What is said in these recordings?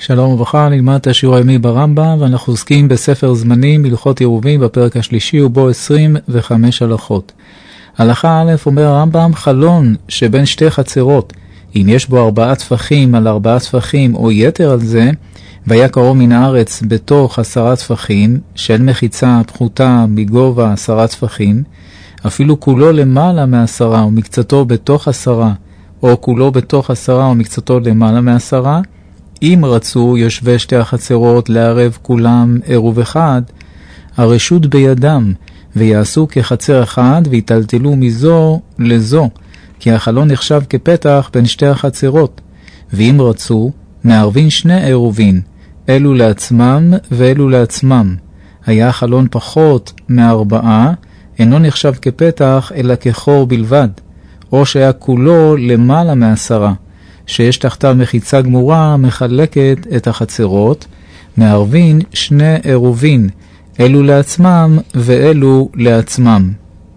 שלום וברכה, נלמד את השיעור היומי ברמב"ם, ואנחנו עוסקים בספר זמנים, הלכות עירובין, בפרק השלישי, ובו 25 הלכות. הלכה א' אומר הרמב"ם, חלון שבין שתי חצרות, אם יש בו 4 טפחים על 4 טפחים או יתר על זה, והיה קרוב מן הארץ בתוך 10 טפחים, של מחיצה פחותה מגובה 10 טפחים, אפילו כולו למעלה מ10 ומקצתו בתוך 10, או כולו בתוך 10 ומקצתו למעלה מ10, אם רצו יושבי שתי החצרות לערב כולם עירוב אחד, הרשות בידם, ויעשו כחצר אחד ויטלטלו מזו לזו, כי החלון נחשב כפתח בין שתי החצרות. ואם רצו, מערבין 2 עירובין, אלו לעצמם ואלו לעצמם. היה החלון פחות מ4, אינו נחשב כפתח אלא כחור בלבד, או שהיה כולו למעלה מ10, שיש תחתיו מחיצה גמורה מחלקת את החצרות, מערבין 2 עירובין, אלו לעצמם ואלו לעצמם.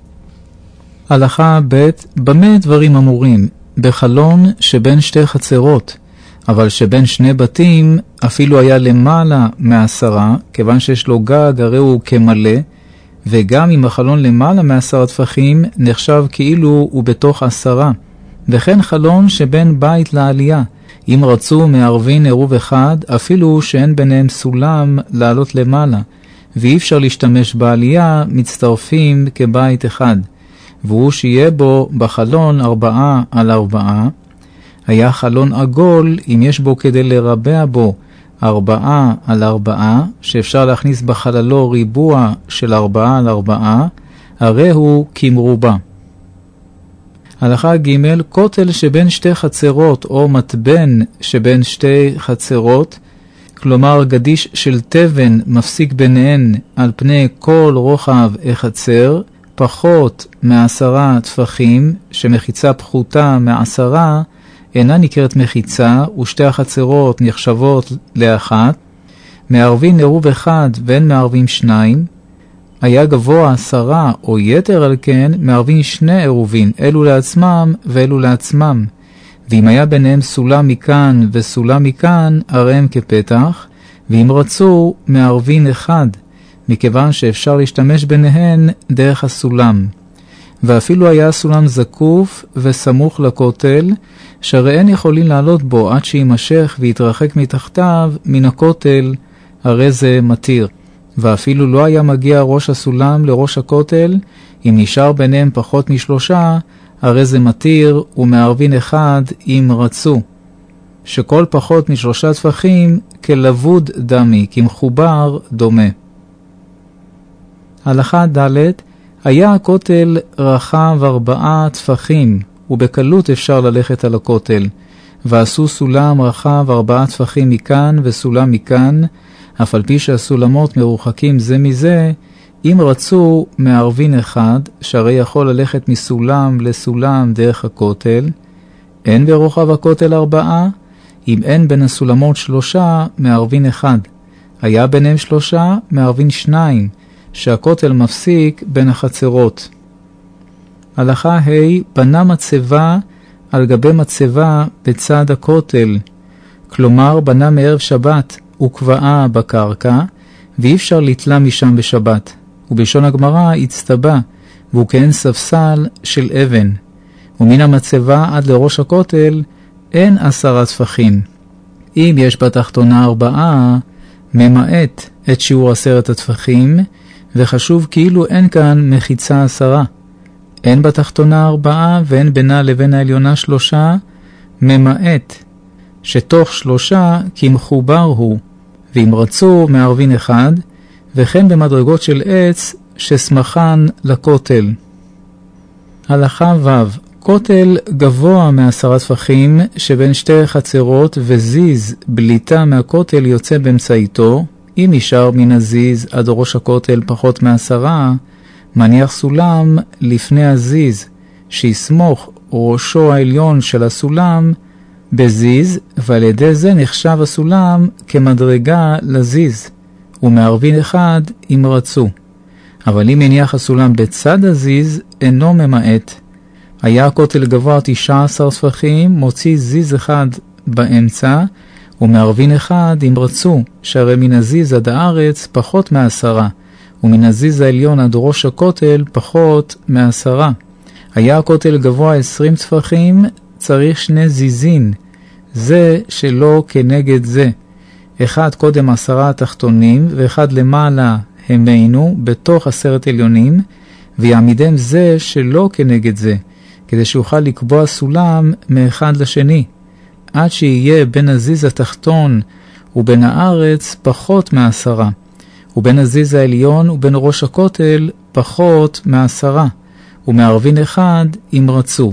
הלכה ב' במה דברים אמורים? בחלון שבין 2 חצרות, אבל שבין 2 בתים אפילו היה למעלה מ10, כיוון שיש לו גג הרי הוא כמלא, וגם אם החלון למעלה מ10 טפחים נחשב כאילו הוא בתוך 10. וכן חלון שבין בית לעלייה, אם רצו מערבין עירוב אחד, אפילו שאין ביניהם סולם לעלות למעלה, ואי אפשר להשתמש בעלייה, מצטרפים כבית אחד, והוא שיהיה בו בחלון 4 על 4, היה חלון עגול, אם יש בו כדי לרבע בו 4 על 4, שאפשר להכניס בחללו ריבוע של 4 על 4, הרי הוא כמרובע. הלכה ג' כותל שבין 2 חצרות או מתבן שבין 2 חצרות, כלומר גדיש של תבן מפסיק ביניהן על פני כל רוחב החצר, פחות מ10 טפחים, שמחיצה פחותה מ10 אינה נקראת מחיצה, ושתי החצרות נחשבות לאחת, מערבין עירוב אחד ואין מערבים 2, היה גבוה 10 או יתר על כן, מערבין 2 עירובין, אלו לעצמם ואלו לעצמם. ואם היה ביניהם סולם מכאן וסולם מכאן, הרי הם כפתח, ואם רצו, מערבין 1, מכיוון שאפשר להשתמש ביניהן דרך הסולם. ואפילו היה סולם זקוף וסמוך לכותל, שהרי אין יכולים לעלות בו עד שימשך ויתרחק מתחתיו מן הכותל, הרי זה מתיר. ואפילו לא היה מגיע ראש הסולם לראש הכותל, אם נשאר ביניהם פחות מ3, הרי זה מתיר, ומערבין 1 אם רצו. שכל פחות מ3 טפחים כלבוד דמי, כמחובר דומה. הלכה ד' היה הכותל רחב 4 טפחים, ובקלות אפשר ללכת על הכותל, ועשו סולם רחב 4 טפחים מכאן וסולם מכאן, אף על פי שהסולמות מרוחקים זה מזה, אם רצו מערבין 1, שהרי יכול ללכת מסולם לסולם דרך הכותל, אין ברוחב הכותל 4, אם אין בין הסולמות 3, מערבין 1, היה ביניהם 3, מערבין 2, שהכותל מפסיק בין החצרות. הלכה ה' בנה מצבה על גבי מצבה בצד הכותל, כלומר בנה מערב שבת וקבעה בקרקע, ואי אפשר לתלה משם בשבת, ובשון הגמרא הצטבה, והוא כאין ספסל של אבן, ומן המצבה עד לראש הכותל אין 10 טפחים. אם יש בתחתונה 4, ממעט את שיעור 10 הטפחים, וחשוב כאילו אין כאן מחיצה 10. אין בתחתונה 4 ואין בינה לבין העליונה 3, ממעט שתוך 3 כמחובר הוא, ואם רצו מערבין 1, וכן במדרגות של עץ שסמכן לכותל. הלכה ו' כותל גבוה מ10 טפחים שבין 2 חצרות, וזיז בליטה מהכותל יוצא באמצעיתו, אם נשאר מן הזיז עד ראש הכותל פחות מ10, מניח סולם לפני הזיז, שיסמוך ראשו העליון של הסולם בזיז, ועל ידי זה נחשב הסולם כמדרגה לזיז, ומערבין 1 אם רצו. אבל אם הניח הסולם בצד הזיז, אינו ממעט. היה הכותל גבוה 19 טפחים, מוציא זיז אחד באמצע, ומערבין אחד אם רצו, שהרי מן הזיז עד הארץ פחות מ10, ומן הזיז העליון עד ראש הכותל פחות מ10. היה הכותל גבוה 20 טפחים, צריך 2 זיזין, זה שלא כנגד זה. אחד קודם 10 התחתונים, ואחד למעלה המנו בתוך 10 עליונים, ויעמידם זה שלא כנגד זה, כדי שיוכל לקבוע סולם מאחד לשני, עד שיהיה בין הזיז התחתון ובין הארץ פחות מ10, ובין הזיז העליון ובין ראש הכותל פחות מ10, ומערבין אחד אם רצו.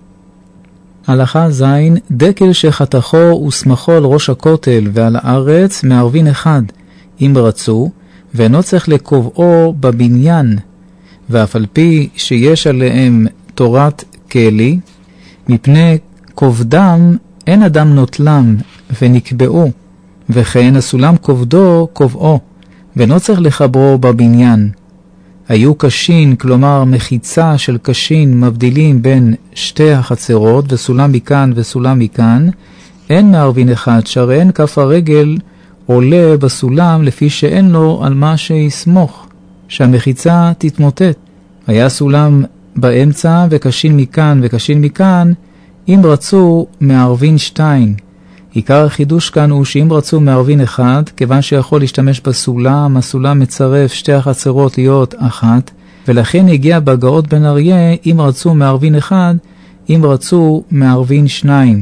הלכה ז' דקל שחתכו וסמכו על ראש הכותל ועל הארץ מערבין אחד אם רצו, ואינו צריך לקובעו בבניין, ואף על פי שיש עליהם תורת כלי, מפני כובדם אין אדם נוטלם ונקבעו, וכן הסולם כובדו קובעו, ואינו צריך לחברו בבניין. היו קשין, כלומר מחיצה של קשין מבדילים בין שתי החצרות, וסולם מכאן וסולם מכאן, אין מערבין אחד, שהרי אין כף הרגל עולה בסולם לפי שאין לו על מה שיסמוך, שהמחיצה תתמוטט. היה סולם באמצע וקשין מכאן וקשין מכאן, אם רצו מערבין 2. עיקר החידוש כאן הוא שאם רצו מערבין אחד, כיוון שיכול להשתמש בסולם, הסולם מצרף שתי החצרות להיות אחת, ולכן הגיע בהגאות בן אריה אם רצו מערבין אחד, אם רצו מערבין 2.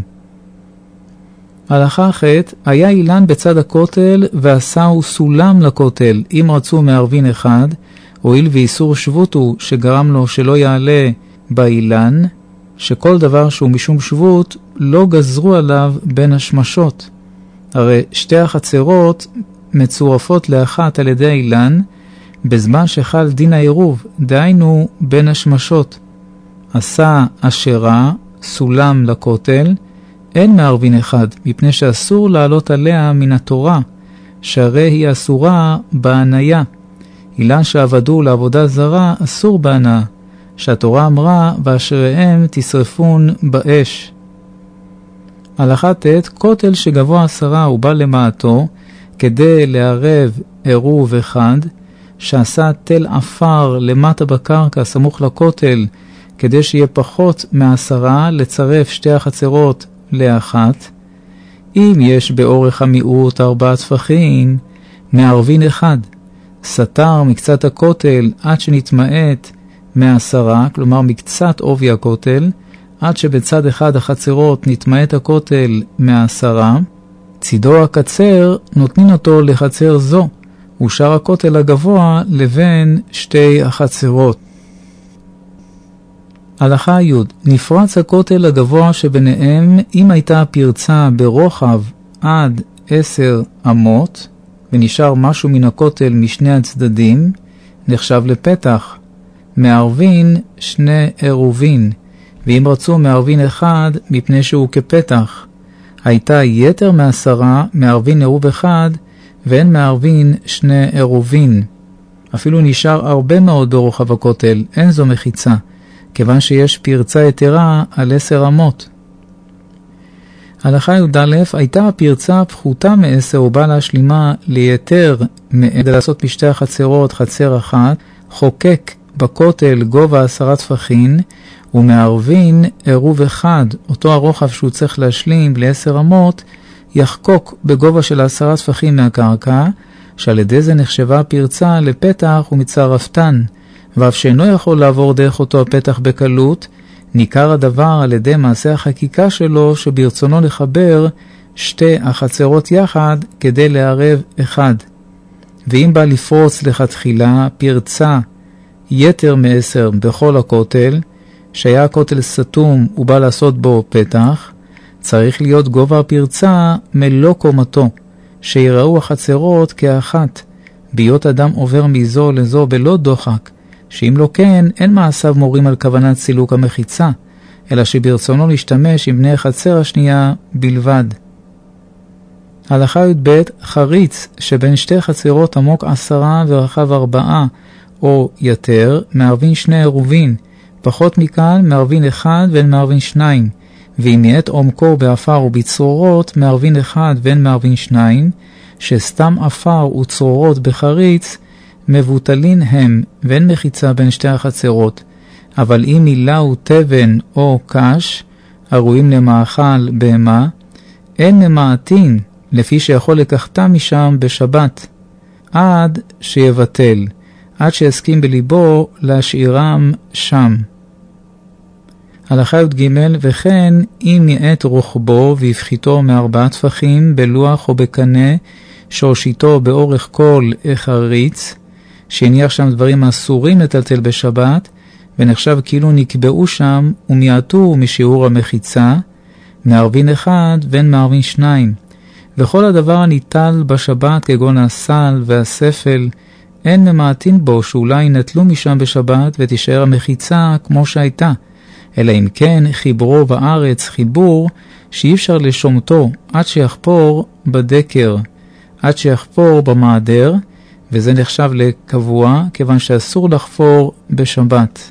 הלכה ח' היה אילן בצד הכותל ועשהו סולם לכותל, אם רצו מערבין אחד, הואיל ואיסור שבות הוא שגרם לו שלא יעלה באילן, שכל דבר שהוא משום שבות לא גזרו עליו בין השמשות. הרי שתי החצרות מצורפות לאחת על ידי האילן, בזמן שחל דין העירוב, דהיינו בין השמשות. עשה אשרה, סולם לכותל, אין מערבין אחד, מפני שאסור לעלות עליה מן התורה, שהרי היא אסורה בהניה. אילן שעבדו לעבודה זרה אסור בהנאה, שהתורה אמרה ואשריהם תשרפון באש. הלכה ט' כותל שגבוה 10 הוא בא למעטו, כדי לערב עירוב אחד, שעשה תל עפר למטה בקרקע סמוך לכותל, כדי שיהיה פחות מ10 לצרף שתי החצרות לאחת. אם יש באורך המיעוט 4 טפחים, מערבין אחד, סתר מקצת הכותל עד שנתמעט 10, כלומר מקצת עובי הכותל, עד שבצד אחד החצרות נתמעט הכותל 10, צידו הקצר נותנים אותו לחצר זו, ושאר הכותל הגבוה לבין שתי החצרות. הלכה י' נפרץ הכותל הגבוה שביניהם אם הייתה פרצה ברוחב עד 10 אמות, ונשאר משהו מן הכותל משני הצדדים, נחשב לפתח. מערבין 2 עירובין, ואם רצו מערבין אחד מפני שהוא כפתח. הייתה יתר מ10 מערבין עירוב אחד, ואין מערבין 2 עירובין. אפילו נשאר הרבה מאוד ברוחב הכותל, אין זו מחיצה, כיוון שיש פרצה יתרה על 10 אמות. הלכה י"א הייתה הפרצה פחותה מ10 ובא להשלימה ליתר כדי לעשות משתי החצרות חצר אחת, חוקק בכותל גובה 10 טפחים, ומערבין עירוב אחד, אותו הרוחב שהוא צריך להשלים ל10 אמות, יחקוק בגובה של 10 טפחים מהקרקע, שעל ידי זה נחשבה פרצה לפתח ומצרפתן, ואף שאינו יכול לעבור דרך אותו הפתח בקלות, ניכר הדבר על ידי מעשה החקיקה שלו שברצונו לחבר שתי החצרות יחד כדי לערב אחד. ואם בא לפרוץ לכתחילה פרצה יתר מ10 בכל הכותל, שהיה הכותל סתום ובא לעשות בו פתח, צריך להיות גובה הפרצה מלוא קומתו, שיראו החצרות כאחת, ביות אדם עובר מזו לזו בלא דוחק, שאם לא כן אין מעשיו מורים על כוונת סילוק המחיצה, אלא שברצונו להשתמש עם בני החצר השנייה בלבד. הלכה י"ב חריץ שבין שתי חצרות עמוק 10 ורחב 4 או יותר, מערבין 2 עירובין, פחות מכאן מערבין 1 ואין מערבין 2, ואם יעת עומקו באפר ובצרורות, מערבין אחד ואין מערבין שניים, שסתם אפר וצרורות בחריץ, מבוטלין הם, ואין מחיצה בין שתי החצרות. אבל אם מילאו תבן או קש, הראויים למאכל בהמה, אין ממעטין, לפי שיכול לקחתה משם בשבת, עד שיבטל, עד שיסכים בליבו להשאירם שם. הלכה י"ג, וכן אם יעת רוחבו והפחיתו מ4 טפחים בלוח או בקנה, שהושיטו באורך כל החריץ, שהניח שם דברים אסורים לטלטל בשבת, ונחשב כאילו נקבעו שם ומעטו משיעור המחיצה, מערבין אחד ואין מערבין שניים. וכל הדבר הניטל בשבת כגון הסל והספל, אין ממעטין בו שאולי נטלו משם בשבת ותישאר המחיצה כמו שהייתה, אלא אם כן חיברו בארץ חיבור שאי אפשר לשומתו עד שיחפור בדקר, עד שיחפור במעדר, וזה נחשב לקבוע כיוון שאסור לחפור בשבת.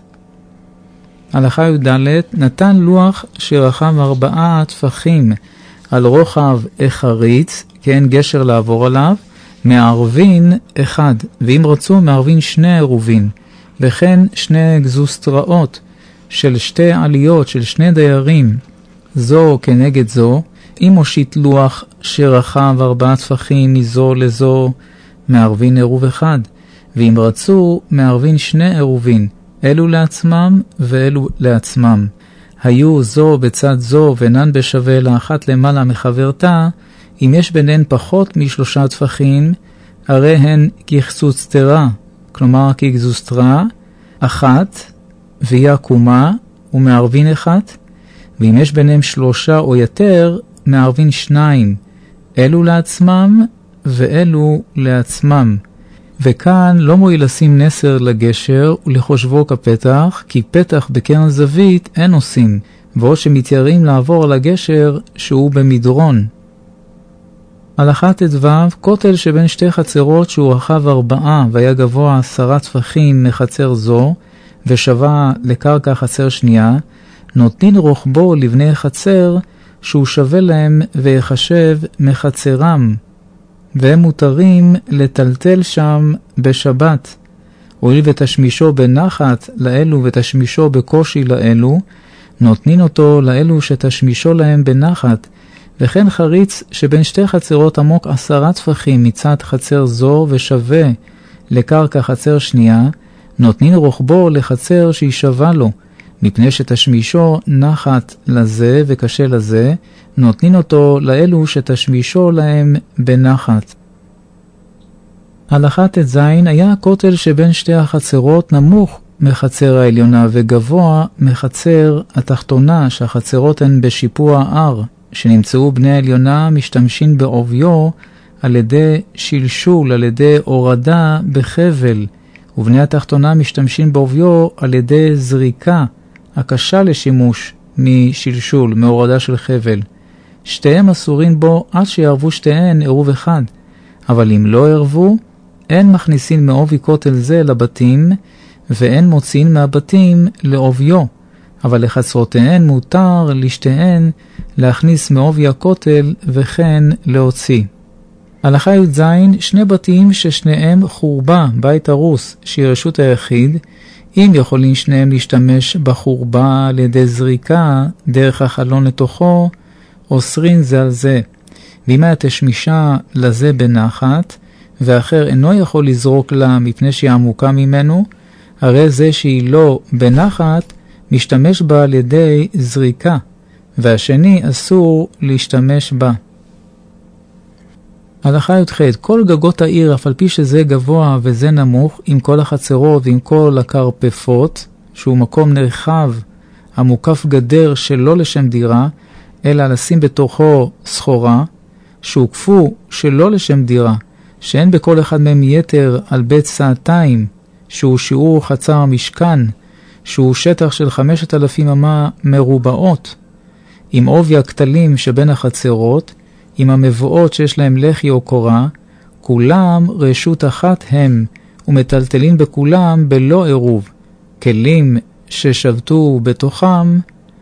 הלכה י"ד, נתן לוח שרחב 4 טפחים על רוחב החריץ, כן גשר לעבור עליו, מערבין אחד, ואם רצו מערבין 2 עירובין, וכן 2 גזוסטראות של 2 עליות של 2 דיירים, זו כנגד זו, אם הושיט לוח שרחב 4 טפחים מזו לזו, מערבין עירוב אחד, ואם רצו מערבין 2 עירובין, אלו לעצמם ואלו לעצמם. היו זו בצד זו ונן בשווה לאחת למעלה מחברתה, אם יש ביניהן פחות מ3 טפחים, הרי הן כחצוצטרה, כלומר כגזוסטרה, אחת, והיא עקומה, ומערבין אחת, ואם יש ביניהם 3 או יותר, מערבין 2, אלו לעצמם ואלו לעצמם. וכאן לא מועיל לשים נסר לגשר ולחושבו כפתח, כי פתח בקרן זווית אין עושים, ועוד שמתיירים לעבור על הגשר שהוא במדרון. הלכה ט"ו, כותל שבין 2 חצרות שהוא רחב 4 והיה גבוה 10 טפחים מחצר זו, ושווה לקרקע חצר שנייה, נותנין רוחבו לבני חצר שהוא שווה להם ויחשב מחצרם, והם מותרים לטלטל שם בשבת. הואיל ותשמישו בנחת לאלו ותשמישו בקושי לאלו, נותנין אותו לאלו שתשמישו להם בנחת. וכן חריץ שבין 2 חצרות עמוק 10 טפחים מצד חצר זו ושווה לקרקע חצר שנייה, נותנין רוחבו לחצר שהיא שווה לו, מפני שתשמישו נחת לזה וקשה לזה, נותנין אותו לאלו שתשמישו להם בנחת. הלכה ט"ז, היה הכותל שבין 2 החצרות נמוך מחצר העליונה וגבוה מחצר התחתונה, שהחצרות הן בשיפוע הר, שנמצאו בני העליונה משתמשים בעוביו על ידי שלשול, על ידי הורדה בחבל, ובני התחתונה משתמשים בעוביו על ידי זריקה, הקשה לשימוש משלשול, מהורדה של חבל. שתיהם אסורים בו עד שיערבו שתיהן עירוב אחד, אבל אם לא ערבו, אין מכניסין מעובי כותל זה לבתים, ואין מוציאים מהבתים לעוביו, אבל לחצרותיהן מותר לשתיהן להכניס מעובי הכותל וכן להוציא. הלכה י"ז, 2 בתים ששניהם חורבה, בית הרוס, שהיא רשות היחיד, אם יכולים שניהם להשתמש בחורבה על ידי זריקה דרך החלון לתוכו, אוסרין זה על זה. ואם היה תשמישה לזה בנחת, ואחר אינו יכול לזרוק לה מפני שהיא עמוקה ממנו, הרי זה שהיא לא בנחת, משתמש בה על ידי זריקה, והשני אסור להשתמש בה. הלכה י"ח, כל גגות העיר, אף על פי שזה גבוה וזה נמוך, עם כל החצרות ועם כל הקרפפות, שהוא מקום נרחב, המוקף גדר שלא לשם דירה, אלא לשים בתוכו סחורה, שהוקפו שלא לשם דירה, שאין בכל אחד מהם יתר על בית סעתיים, שהוא שיעור חצר המשכן, שהוא שטח של 5,000 אמה מרובעות, עם עובי הכתלים שבין החצרות, עם המבואות שיש להם לחי או קורה, כולם רשות אחת הם, ומטלטלים בכולם בלא עירוב, כלים ששבתו בתוכם,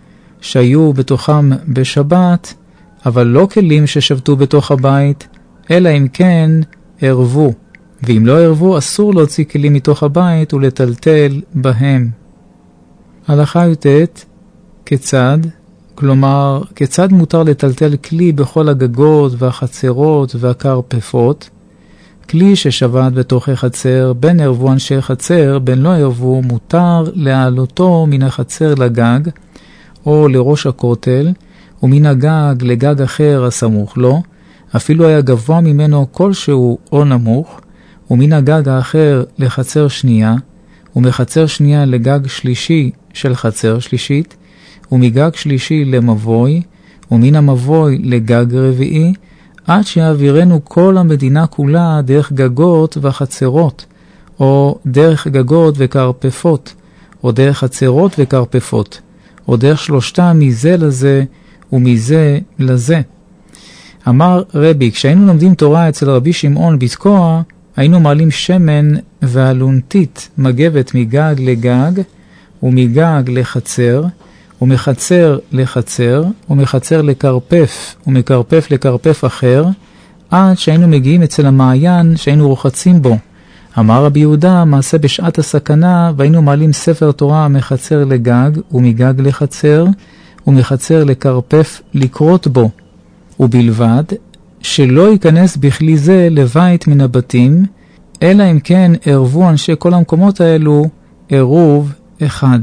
שהיו בתוכם בשבת, אבל לא כלים ששבתו בתוך הבית, אלא אם כן ערבו. ואם לא ערבו, אסור להוציא כלים מתוך הבית ולטלטל בהם. הלכה י"ט, כיצד? כלומר, כיצד מותר לטלטל כלי בכל הגגות והחצרות והקרפפות? כלי ששבת בתוך החצר, בין ערבו אנשי חצר, בין לא ערבו, מותר להעלותו מן החצר לגג, או לראש הכותל, ומן הגג לגג אחר הסמוך לו, אפילו היה גבוה ממנו כלשהו או נמוך, ומן הגג האחר לחצר שנייה, ומחצר שנייה לגג שלישי של חצר שלישית, ומגג שלישי למבוי, ומן המבוי לגג רביעי, עד שיעבירנו כל המדינה כולה דרך גגות וחצרות, או דרך גגות וקרפפות, או דרך חצרות וקרפפות, או דרך שלושתם מזה לזה ומזה לזה. אמר רבי, כשהיינו לומדים תורה אצל רבי שמעון בתקוע, היינו מעלים שמן והלונתית מגבת מגג לגג, ומגג לחצר, ומחצר לחצר, ומחצר לקרפף, ומקרפף לקרפף אחר, עד שהיינו מגיעים אצל המעיין שהיינו רוחצים בו. אמר רבי יהודה, מעשה בשעת הסכנה, והיינו מעלים ספר תורה מחצר לגג, ומגג לחצר, ומחצר לקרפף לקרות בו, ובלבד שלא ייכנס בכלי זה לבית מן הבתים, אלא אם כן ערבו אנשי כל המקומות האלו עירוב אחד.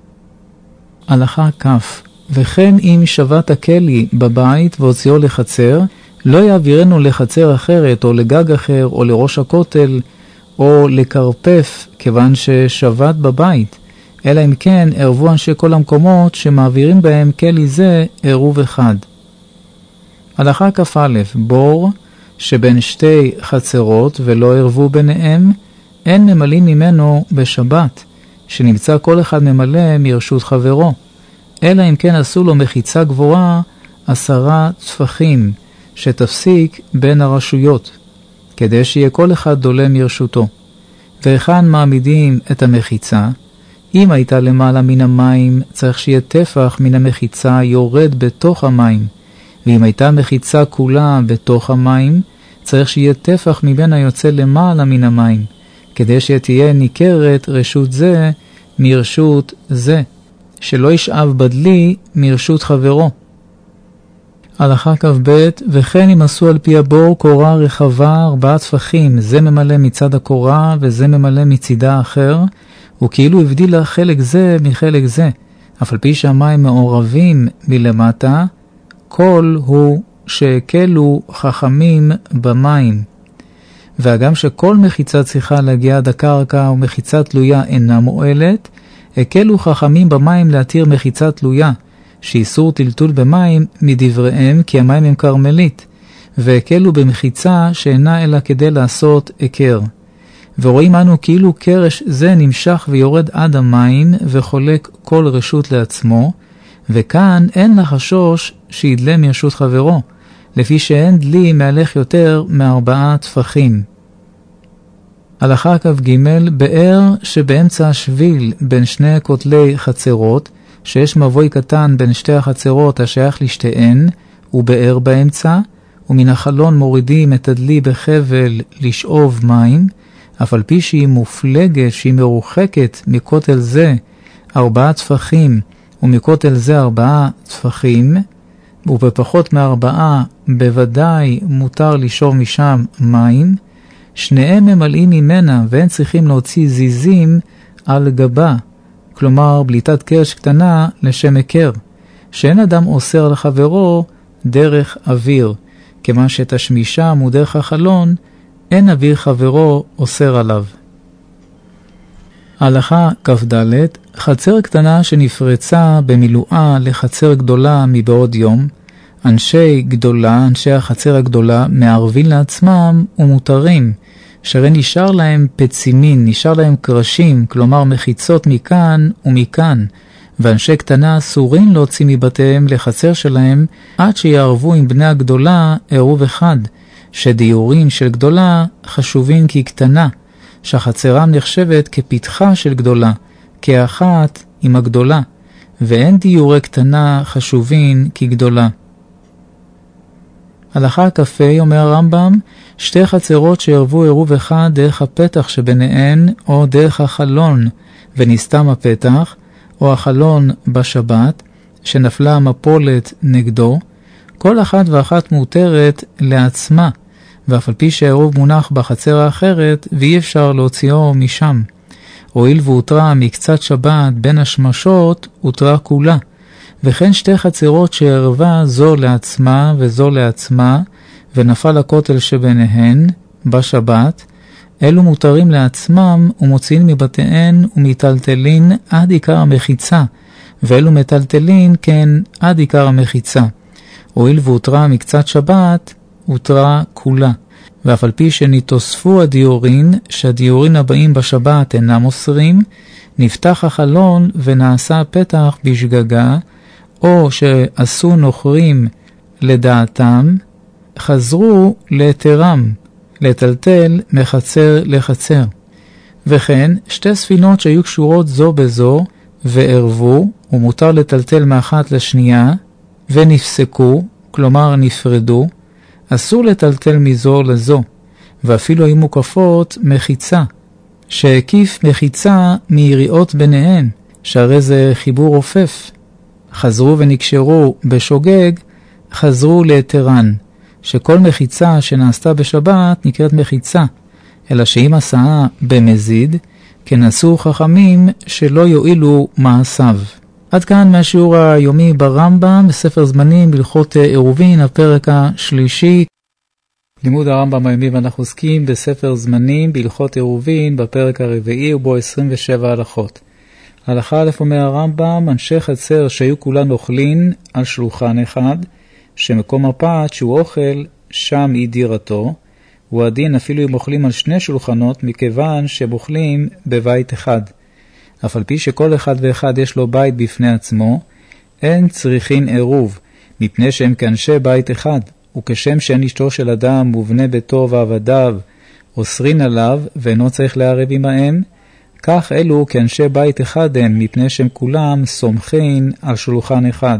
הלכה כף, וכן אם שבת הכלי בבית והוציאו לחצר, לא יעבירנו לחצר אחרת או לגג אחר או לראש הכותל או לקרפף, כיוון ששבת בבית, אלא אם כן ערבו אנשי כל המקומות שמעבירים בהם כלי זה עירוב אחד. הלכה כ"א, בור שבין שתי חצרות ולא ערבו ביניהם, אין ממלאים ממנו בשבת, שנמצא כל אחד ממלא מרשות חברו, אלא אם כן עשו לו מחיצה גבוהה 10 טפחים, שתפסיק בין הרשויות, כדי שיהיה כל אחד דולה מרשותו. והיכן מעמידים את המחיצה? אם הייתה למעלה מן המים, צריך שיהיה טפח מן המחיצה יורד בתוך המים, ואם הייתה מחיצה כולה בתוך המים, צריך שיהיה טפח ממנה יוצא למעלה מן המים, כדי שתהיה ניכרת רשות זה מרשות זה, שלא ישאב בדלי מרשות חברו. הלכה כ"ב, וכן אם עשו על פי הבור קורה רחבה 4 טפחים, זה ממלא מצד הקורה וזה ממלא מצידה אחר, וכאילו הבדילה חלק זה מחלק זה, אף על פי שהמים מעורבים מלמטה, כל הוא שהקלו חכמים במים. והגם שכל מחיצה צריכה להגיע עד הקרקע ומחיצה תלויה אינה מועלת, הקלו חכמים במים להתיר מחיצה תלויה, שאיסור טלטול במים מדבריהם כי המים הם קרמלית, והקלו במחיצה שאינה אלא כדי לעשות עקר. ורואים אנו כאילו קרש זה נמשך ויורד עד המים וחולק כל רשות לעצמו, וכאן אין לחשוש שידלה מרשות חברו, לפי שאין דלי מהלך יותר מ4 טפחים. הלכה כ"ג, באר שבאמצע השביל בין שני כותלי חצרות, שיש מבוי קטן בין שתי החצרות השייך לשתיהן, ובאר באמצע, ומן החלון מורידים את הדלי בחבל לשאוב מים, אף על פי שהיא מופלגת, שהיא מרוחקת מכותל זה 4 טפחים, ומכותל זה 4 טפחים, ובפחות מ4 בוודאי מותר לשאוב משם מים, שניהם ממלאים ממנה ואין צריכים להוציא זיזים על גבה, כלומר בליטת קרש קטנה לשם עקר, שאין אדם אוסר לחברו דרך אוויר, כמה שתשמישם הוא דרך החלון, אין אוויר חברו אוסר עליו. הלכה כ"ד, חצר קטנה שנפרצה במילואה לחצר גדולה מבעוד יום, אנשי גדולה, אנשי החצר הגדולה, מערבים לעצמם ומותרים, שהרי נשאר להם פצימין, נשאר להם קרשים, כלומר מחיצות מכאן ומכאן, ואנשי קטנה אסורים להוציא מבתיהם לחצר שלהם, עד שיערבו עם בני הגדולה עירוב אחד, שדיורים של גדולה חשובים כקטנה, שהחצרם נחשבת כפתחה של גדולה, כאחת עם הגדולה, ואין דיורי קטנה חשובין כגדולה. הלכה כ"ה אומר הרמב"ם, שתי חצרות שערבו עירוב אחד דרך הפתח שביניהן, או דרך החלון ונסתם הפתח, או החלון בשבת, שנפלה המפולת נגדו, כל אחת ואחת מותרת לעצמה, ואף על פי שהעירוב מונח בחצר האחרת, ואי אפשר להוציאו משם. הואיל והותרה מקצת שבת בין השמשות, הותרה כולה. וכן שתי חצרות שערבה זו לעצמה וזו לעצמה, ונפל הכותל שביניהן בשבת, אלו מותרים לעצמם ומוציאים מבתיהן ומטלטלין עד עיקר המחיצה, ואלו מטלטלין כן עד עיקר המחיצה. הואיל והותרה מקצת שבת, הותרה כולה. ואף על פי שנתוספו הדיורין, שהדיורין הבאים בשבת אינם אוסרים, נפתח החלון ונעשה הפתח בשגגה, או שעשו נוכרים לדעתם, חזרו ליתרם, לטלטל מחצר לחצר. וכן, שתי ספינות שהיו קשורות זו בזו, וערבו, ומותר לטלטל מאחת לשנייה, ונפסקו, כלומר נפרדו, אסור לטלטל מזו לזו, ואפילו היו מוקפות מחיצה, שהקיף מחיצה מיריעות ביניהן, שהרי זה חיבור רופף. חזרו ונקשרו בשוגג, חזרו ליתרן, שכל מחיצה שנעשתה בשבת נקראת מחיצה, אלא שאם עשה במזיד, כן עשו חכמים שלא יועילו מעשיו. עד כאן מהשיעור היומי ברמב"ם, בספר זמנים בהלכות עירובין, הפרק השלישי. לימוד הרמב"ם היומי, ואנחנו עוסקים בספר זמנים בהלכות עירובין, בפרק הרביעי ובו 27 הלכות. הלכה א' אומר הרמב"ם, אנשי חצר שהיו כולן אוכלין על שולחן אחד, שמקום הפת שהוא אוכל שם היא דירתו, הוא הדין אפילו אם אוכלים על שני שולחנות, מכיוון שהם אוכלים בבית אחד. אף על פי שכל אחד ואחד יש לו בית בפני עצמו, אין צריכים עירוב, מפני שהם כאנשי בית אחד, וכשם שאין אשתו של אדם ובני ביתו ועבדיו אוסרין עליו ואינו צריך לערב עמהם, כך אלו כאנשי בית אחד הם, מפני שהם כולם סומכין על שולחן אחד.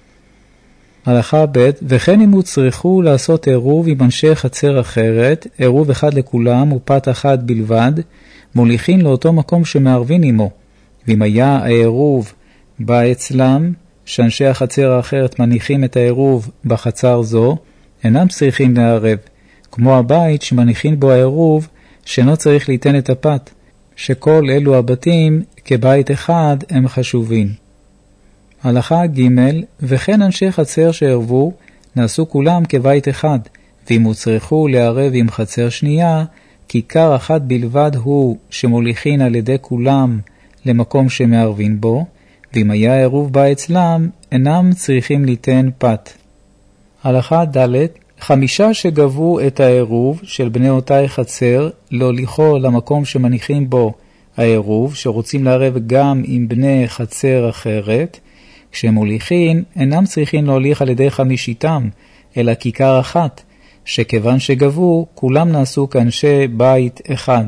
הלכה ב' וכן אם הוצרכו לעשות עירוב עם אנשי חצר אחרת, עירוב אחד לכולם ופת אחת בלבד, מוליכין לאותו מקום שמערבין עמו. ואם היה העירוב בא אצלם, שאנשי החצר האחרת מניחים את העירוב בחצר זו, אינם צריכים לערב, כמו הבית שמניחים בו העירוב, שאינו צריך ליתן את הפת, שכל אלו הבתים כבית אחד הם חשובים. הלכה ג' וכן אנשי חצר שערבו, נעשו כולם כבית אחד, ואם הוצרכו לערב עם חצר שנייה, כיכר אחת בלבד הוא שמוליכין על ידי כולם למקום שמערבין בו, ואם היה עירוב בא אצלם, אינם צריכים ליתן פת. הלכה ד' 5 שגבו את העירוב של בני אותה חצר, להוליכו למקום שמניחים בו העירוב, שרוצים לערב גם עם בני חצר אחרת, כשהם מוליכין, אינם צריכים להוליך על ידי 5, אלא כיכר אחת, שכיוון שגבו, כולם נעשו כאנשי בית אחד.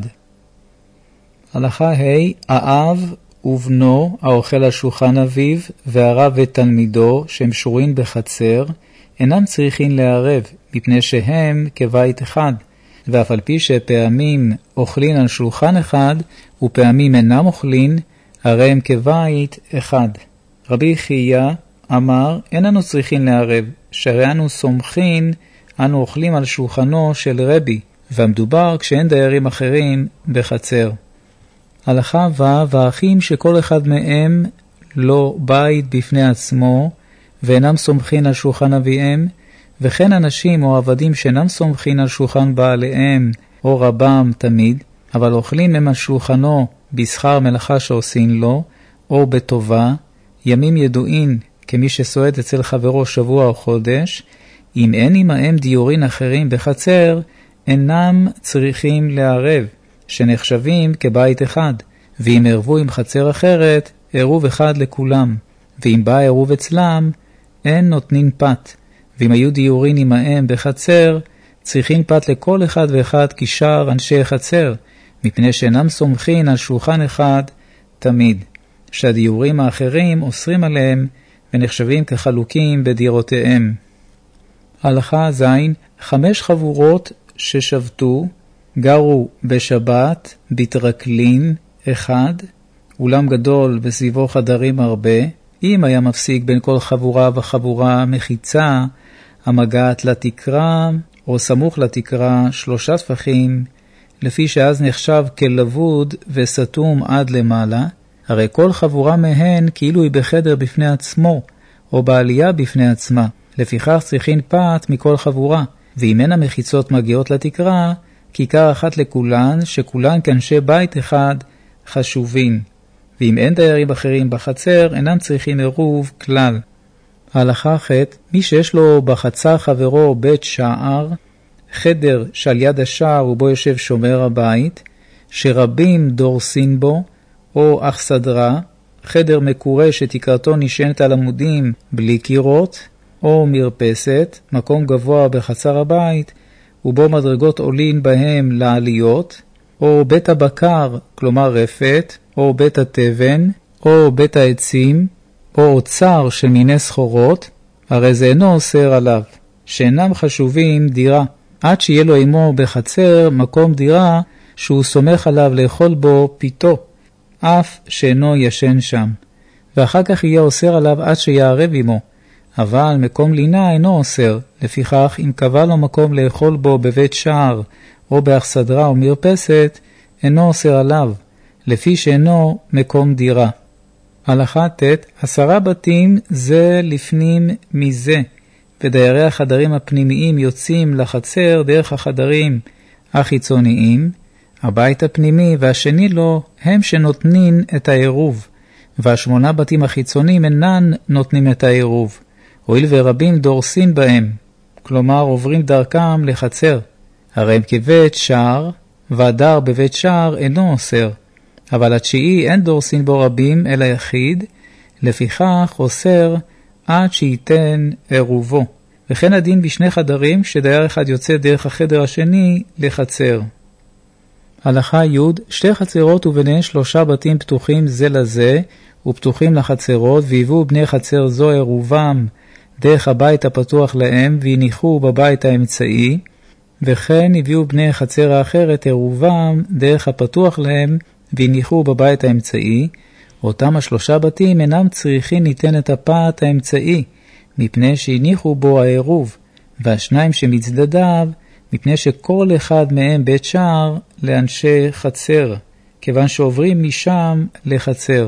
הלכה ה' האב ובנו האוכל על שולחן אביו, והרב ותלמידו שהם שרויים בחצר, אינם צריכים לערב, מפני שהם כבית אחד, ואף על פי שפעמים אוכלין על שולחן אחד, ופעמים אינם אוכלין, הרי הם כבית אחד. רבי חייא אמר, אין אנו צריכים לערב, שהרי אנו סומכין, אנו אוכלים על שולחנו של רבי, והמדובר כשאין דיירים אחרים בחצר. הלכה והאחים שכל אחד מהם לא בית בפני עצמו, ואינם סומכין על שולחן אביהם, וכן אנשים או עבדים שאינם סומכין על שולחן בעליהם או רבם תמיד, אבל אוכלים הם על שולחנו בשכר מלאכה שעושים לו, או בטובה, ימים ידועים כמי שסועד אצל חברו שבוע או חודש, אם אין עמהם דיורין אחרים בחצר, אינם צריכים לערב, שנחשבים כבית אחד, ואם ערבו עם חצר אחרת, עירוב אחד לכולם, ואם בא עירוב אצלם, אין נותנים פת, ואם היו דיורין עמהם בחצר, צריכים פת לכל אחד ואחד כשאר אנשי חצר, מפני שאינם סומכין על שולחן אחד תמיד. שהדיורים האחרים אוסרים עליהם ונחשבים כחלוקים בדירותיהם. הלכה ז' 5 חבורות ששבתו, גרו בשבת, בתרקלין, 1, אולם גדול וסביבו חדרים הרבה, אם היה מפסיק בין כל חבורה וחבורה מחיצה, המגעת לתקרה, או סמוך לתקרה 3 טפחים, לפי שאז נחשב כלבוד וסתום עד למעלה, הרי כל חבורה מהן כאילו היא בחדר בפני עצמו, או בעלייה בפני עצמה, לפיכך צריכים פת מכל חבורה, ואם אין המחיצות מגיעות לתקרה, כיכר אחת לכולן, שכולן כאנשי בית אחד חשובים. ואם אין דיירים אחרים בחצר, אינם צריכים עירוב כלל. ההלכה ח' מי שיש לו בחצר חברו בית שער, חדר שעל יד השער ובו יושב שומר הבית, שרבים דורסין בו, או אכסדרה, חדר מקורה שתקרתו נשענת על עמודים בלי קירות, או מרפסת, מקום גבוה בחצר הבית, ובו מדרגות עולין בהם לעליות, או בית הבקר, כלומר רפת, או בית התבן, או בית העצים, או אוצר של מיני סחורות, הרי זה אינו אוסר עליו, שאינם חשובים דירה, עד שיהיה לו עמו בחצר מקום דירה שהוא סומך עליו לאכול בו פיתו, אף שאינו ישן שם, ואחר כך יהיה אוסר עליו עד שיערב עמו, אבל מקום לינה אינו אוסר, לפיכך אם קבע לו מקום לאכול בו בבית שער, או באכסדרה או מרפסת, אינו אוסר עליו, לפי שאינו מקום דירה. הלכה ט' 10 בתים זה לפנים מזה, ודיירי החדרים הפנימיים יוצאים לחצר דרך החדרים החיצוניים, הבית הפנימי והשני לו הם שנותנים את העירוב, וה8 בתים החיצוניים אינן נותנים את העירוב, הואיל ורבים דורסים בהם, כלומר עוברים דרכם לחצר, הרי הם כבית שער, והדר בבית שער אינו אוסר, אבל התשיעי אין דורסין בו רבים אלא יחיד, לפיכך אוסר עד שייתן עירובו. וכן הדין בשני חדרים שדייר אחד יוצא דרך החדר השני לחצר. הלכה י' 2 חצרות וביניהן 3 בתים פתוחים זה לזה ופתוחים לחצרות, והיוו בני חצר זו עירובם דרך הבית הפתוח להם והניחו בבית האמצעי, וכן הביאו בני חצר האחרת עירובם דרך הפתוח להם והניחו בבית האמצעי. אותם 3 בתים אינם צריכים ניתן את הפת האמצעי, מפני שהניחו בו העירוב, והשניים שמצדדיו, מפני שכל אחד מהם בית שער לאנשי חצר, כיוון שעוברים משם לחצר.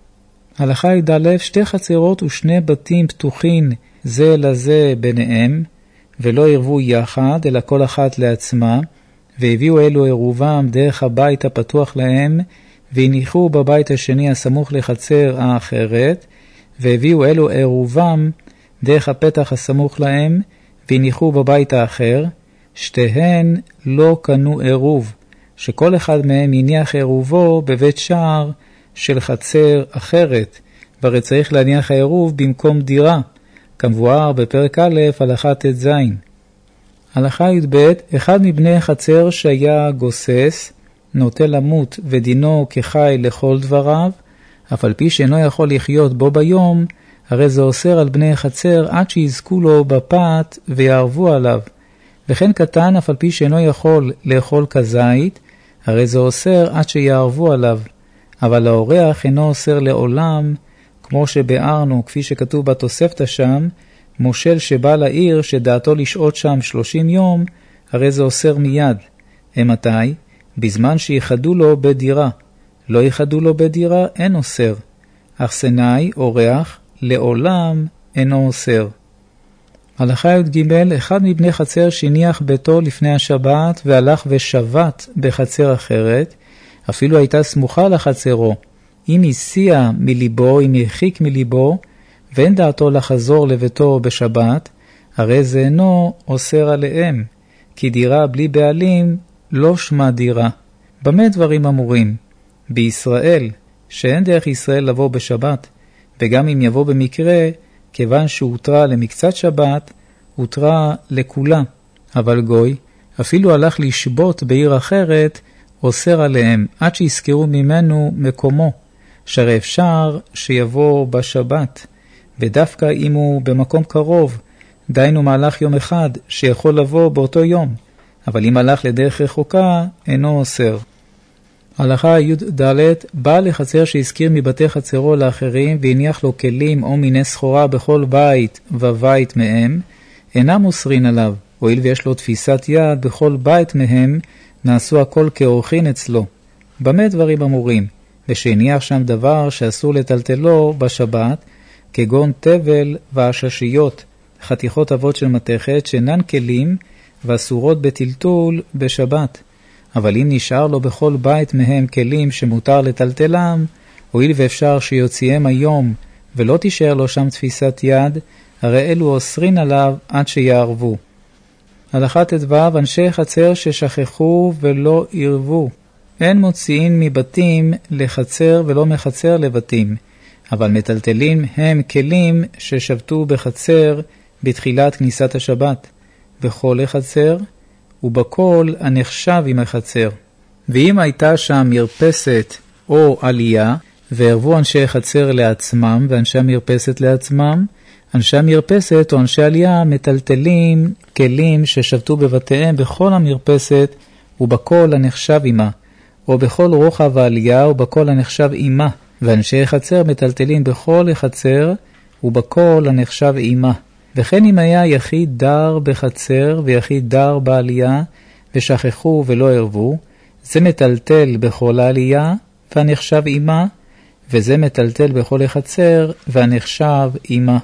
הלכה י"א 2 חצרות ו2 בתים פתוחים זה לזה ביניהם, ולא ערבו יחד, אלא כל אחת לעצמה, והביאו אלו עירובם דרך הבית הפתוח להם, והניחו בבית השני הסמוך לחצר האחרת, והביאו אלו עירובם דרך הפתח הסמוך להם, והניחו בבית האחר, שתיהן לא קנו עירוב, שכל אחד מהם הניח עירובו בבית שער של חצר אחרת, והרי צריך להניח העירוב במקום דירה, כמבואר בפרק א' הלכה ט"ז. הלכה י"ב 1 מבני חצר שהיה גוסס, נוטה למות ודינו כחי לכל דבריו, אף על פי שאינו יכול לחיות בו ביום, הרי זה אוסר על בני חצר עד שיזכו לו בפת ויערבו עליו. וכן קטן אף על פי שאינו יכול לאכול כזית, הרי זה אוסר עד שיערבו עליו. אבל האורח אינו אוסר לעולם, כמו שבארנו, כפי שכתוב בתוספתא שם, מושל שבא לעיר שדעתו לשהות שם 30 יום, הרי זה אוסר מיד. מתי? בזמן שיחדו לו בדירה. לא יחדו לו בדירה, אין אוסר. אך סנאי, אורח, לעולם אינו אוסר. הלכה י"ג 1 מבני חצר שהניח ביתו לפני השבת והלך ושבת בחצר אחרת, אפילו הייתה סמוכה לחצרו, אם הסיע מליבו, אם יחיק מליבו, ואין דעתו לחזור לביתו בשבת, הרי זה אינו אוסר עליהם, כי דירה בלי בעלים לא שמה דירה. במה דברים אמורים? בישראל, שאין דרך ישראל לבוא בשבת, וגם אם יבוא במקרה, כיוון שהותרה למקצת שבת, הותרה לכולה. אבל גוי, אפילו הלך לשבות בעיר אחרת, אוסר עליהם, עד שיזכרו ממנו מקומו, שהרי אפשר שיבוא בשבת, ודווקא אם הוא במקום קרוב, דיינו מהלך יום אחד שיכול לבוא באותו יום, אבל אם הלך לדרך רחוקה, אינו אוסר. הלכה י"ד, בעל לחצר שהזכיר מבתי חצרו לאחרים והניח לו כלים או מיני סחורה בכל בית ובית מהם, אינם אוסרין עליו, הואיל ויש לו תפיסת יד בכל בית מהם, נעשו הכל כאורחין אצלו. במה דברים אמורים? ושהניח שם דבר שאסור לטלטלו בשבת, כגון תבל ועששיות, חתיכות אבות של מתכת שאינן כלים ואסורות בטלטול בשבת. אבל אם נשאר לו בכל בית מהם כלים שמותר לטלטלם, הואיל ואפשר שיוציאם היום ולא תישאר לו שם תפיסת יד, הרי אלו אוסרין עליו עד שיערבו. הלכה ט"ו, אנשי חצר ששכחו ולא ערבו. אין מוציאים מבתים לחצר ולא מחצר לבתים, אבל מטלטלים הם כלים ששבתו בחצר בתחילת כניסת השבת, בכל החצר ובכל הנחשב עם החצר. ואם הייתה שם מרפסת או עלייה, וערבו אנשי חצר לעצמם ואנשי מרפסת לעצמם, אנשי המרפסת או אנשי עלייה מטלטלים כלים ששבתו בבתיהם בכל המרפסת ובכל הנחשב עמה, או בכל רוחב העלייה ובכל הנחשב עמה, ואנשי חצר מטלטלים בכל החצר ובכל הנחשב עמה. וכן אם היה יחיד דר בחצר ויחיד דר בעלייה ושכחו ולא ערבו, זה מטלטל בכל העלייה והנחשב עמה, וזה מטלטל בכל החצר והנחשב עמה.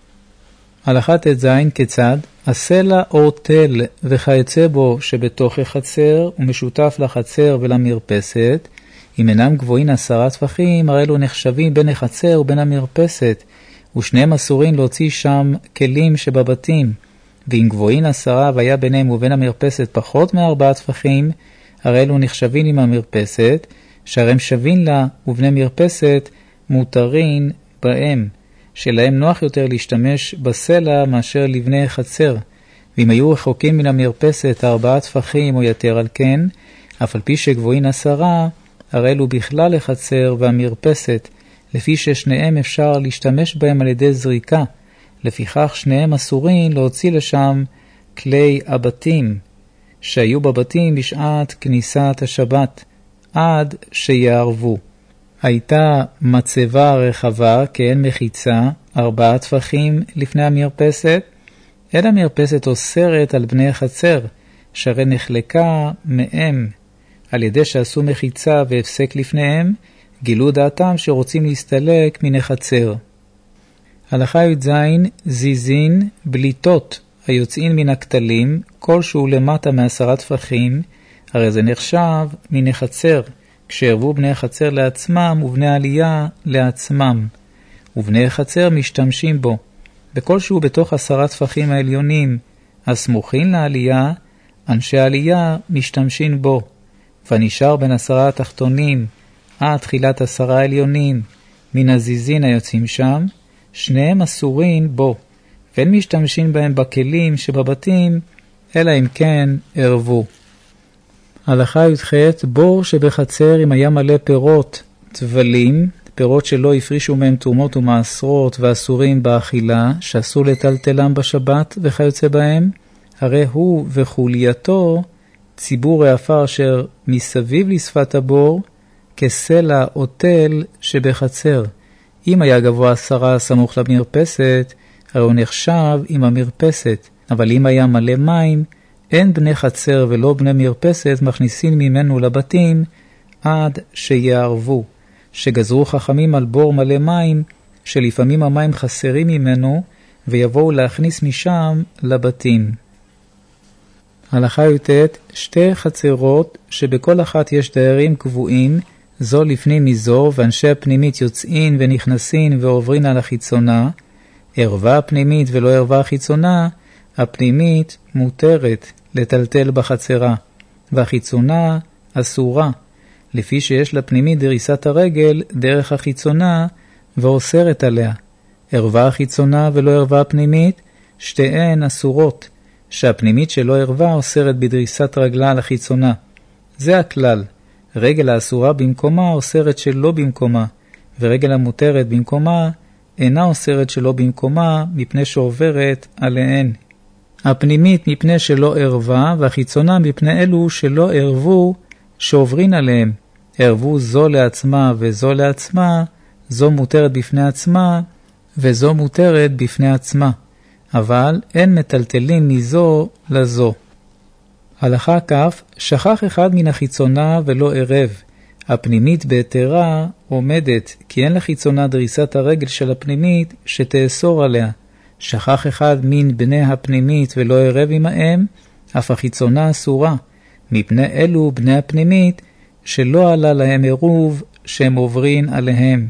הלכה ט"ז, כיצד? הסלע או תל וכיוצא בו שבתוך החצר ומשותף לחצר ולמרפסת, אם אינם גבוהים 10 טפחים, הרי אלו נחשבים בין החצר ובין המרפסת, ושניהם אסורים להוציא שם כלים שבבתים. ואם גבוהים 10 והיה ביניהם ובין המרפסת פחות מ4 טפחים, הרי אלו נחשבים עם המרפסת, שהרי הם שווים לה ובני מרפסת מותרים בהם, שלהם נוח יותר להשתמש בסלע מאשר לבני חצר. ואם היו רחוקים מן המרפסת 4 טפחים או יותר על כן, אף על פי שגבוהים 10, הרי אלו בכלל לחצר והמרפסת, לפי ששניהם אפשר להשתמש בהם על ידי זריקה, לפיכך שניהם אסורים להוציא לשם כלי הבתים, שהיו בבתים בשעת כניסת השבת, עד שיערבו. הייתה מצבה רחבה כאין מחיצה 4 טפחים לפני המרפסת, אין המרפסת אוסרת על בני חצר, שהרי נחלקה מהם, על ידי שעשו מחיצה והפסק לפניהם, גילו דעתם שרוצים להסתלק מן החצר. הלכה י"ז, זיזין, בליטות היוצאים מן הכתלים, כלשהו למטה מ10 טפחים, הרי זה נחשב מן החצר, כשערבו בני החצר לעצמם ובני העלייה לעצמם, ובני החצר משתמשים בו. וכלשהו בתוך 10 טפחים העליונים הסמוכים לעלייה, אנשי העלייה משתמשים בו, ונשאר בין 10 התחתונים עד תחילת 10 העליונים מן הזיזין היוצאים שם, שניהם אסורים בו, ואין משתמשים בהם בכלים שבבתים, אלא אם כן ערבו. הלכה י"ח, בור שבחצר אם היה מלא פירות, תבלים, פירות שלא הפרישו מהם תרומות ומעשרות ואסורים באכילה, שאסור לטלטלם בשבת וכיוצא בהם, הרי הוא וחולייתו ציבור העפר אשר מסביב לשפת הבור, כסלע או תל שבחצר. אם היה גבוה 10 סמוך למרפסת, הרי הוא נחשב עם המרפסת, אבל אם היה מלא מים, אין בני חצר ולא בני מרפסת מכניסים ממנו לבתים עד שיערבו, שגזרו חכמים על בור מלא מים, שלפעמים המים חסרים ממנו, ויבואו להכניס משם לבתים. הלכה י"ט, 2 חצרות שבכל אחת יש דיירים קבועים, זו לפני מזו, ואנשי הפנימית יוצאים ונכנסים ועוברים על החיצונה, ערבה הפנימית ולא ערבה החיצונה, הפנימית מותרת לטלטל בחצרה, והחיצונה אסורה, לפי שיש לפנימית דריסת הרגל דרך החיצונה ואוסרת עליה. ערבה החיצונה ולא ערבה הפנימית, שתיהן אסורות, שהפנימית שלא ערבה אוסרת בדריסת רגלה על החיצונה. זה הכלל. רגל האסורה במקומה אוסרת שלא במקומה, ורגל המותרת במקומה אינה אוסרת שלא במקומה מפני שעוברת עליהן. הפנימית מפני שלא ערבה, והחיצונה מפני אלו שלא ערבו שעוברין עליהם. ערבו זו לעצמה וזו לעצמה, זו מותרת בפני עצמה וזו מותרת בפני עצמה, אבל אין מטלטלים מזו לזו. הלכה כף, שכח אחד מן החיצונה ולא ערב. הפנימית בהתרה עומדת, כי אין לחיצונה דריסת הרגל של הפנימית שתאסור עליה. שכח אחד מן בני הפנימית ולא ערב עמהם, אף החיצונה אסורה, מפני אלו בני הפנימית שלא עלה להם עירוב שהם עוברין עליהם.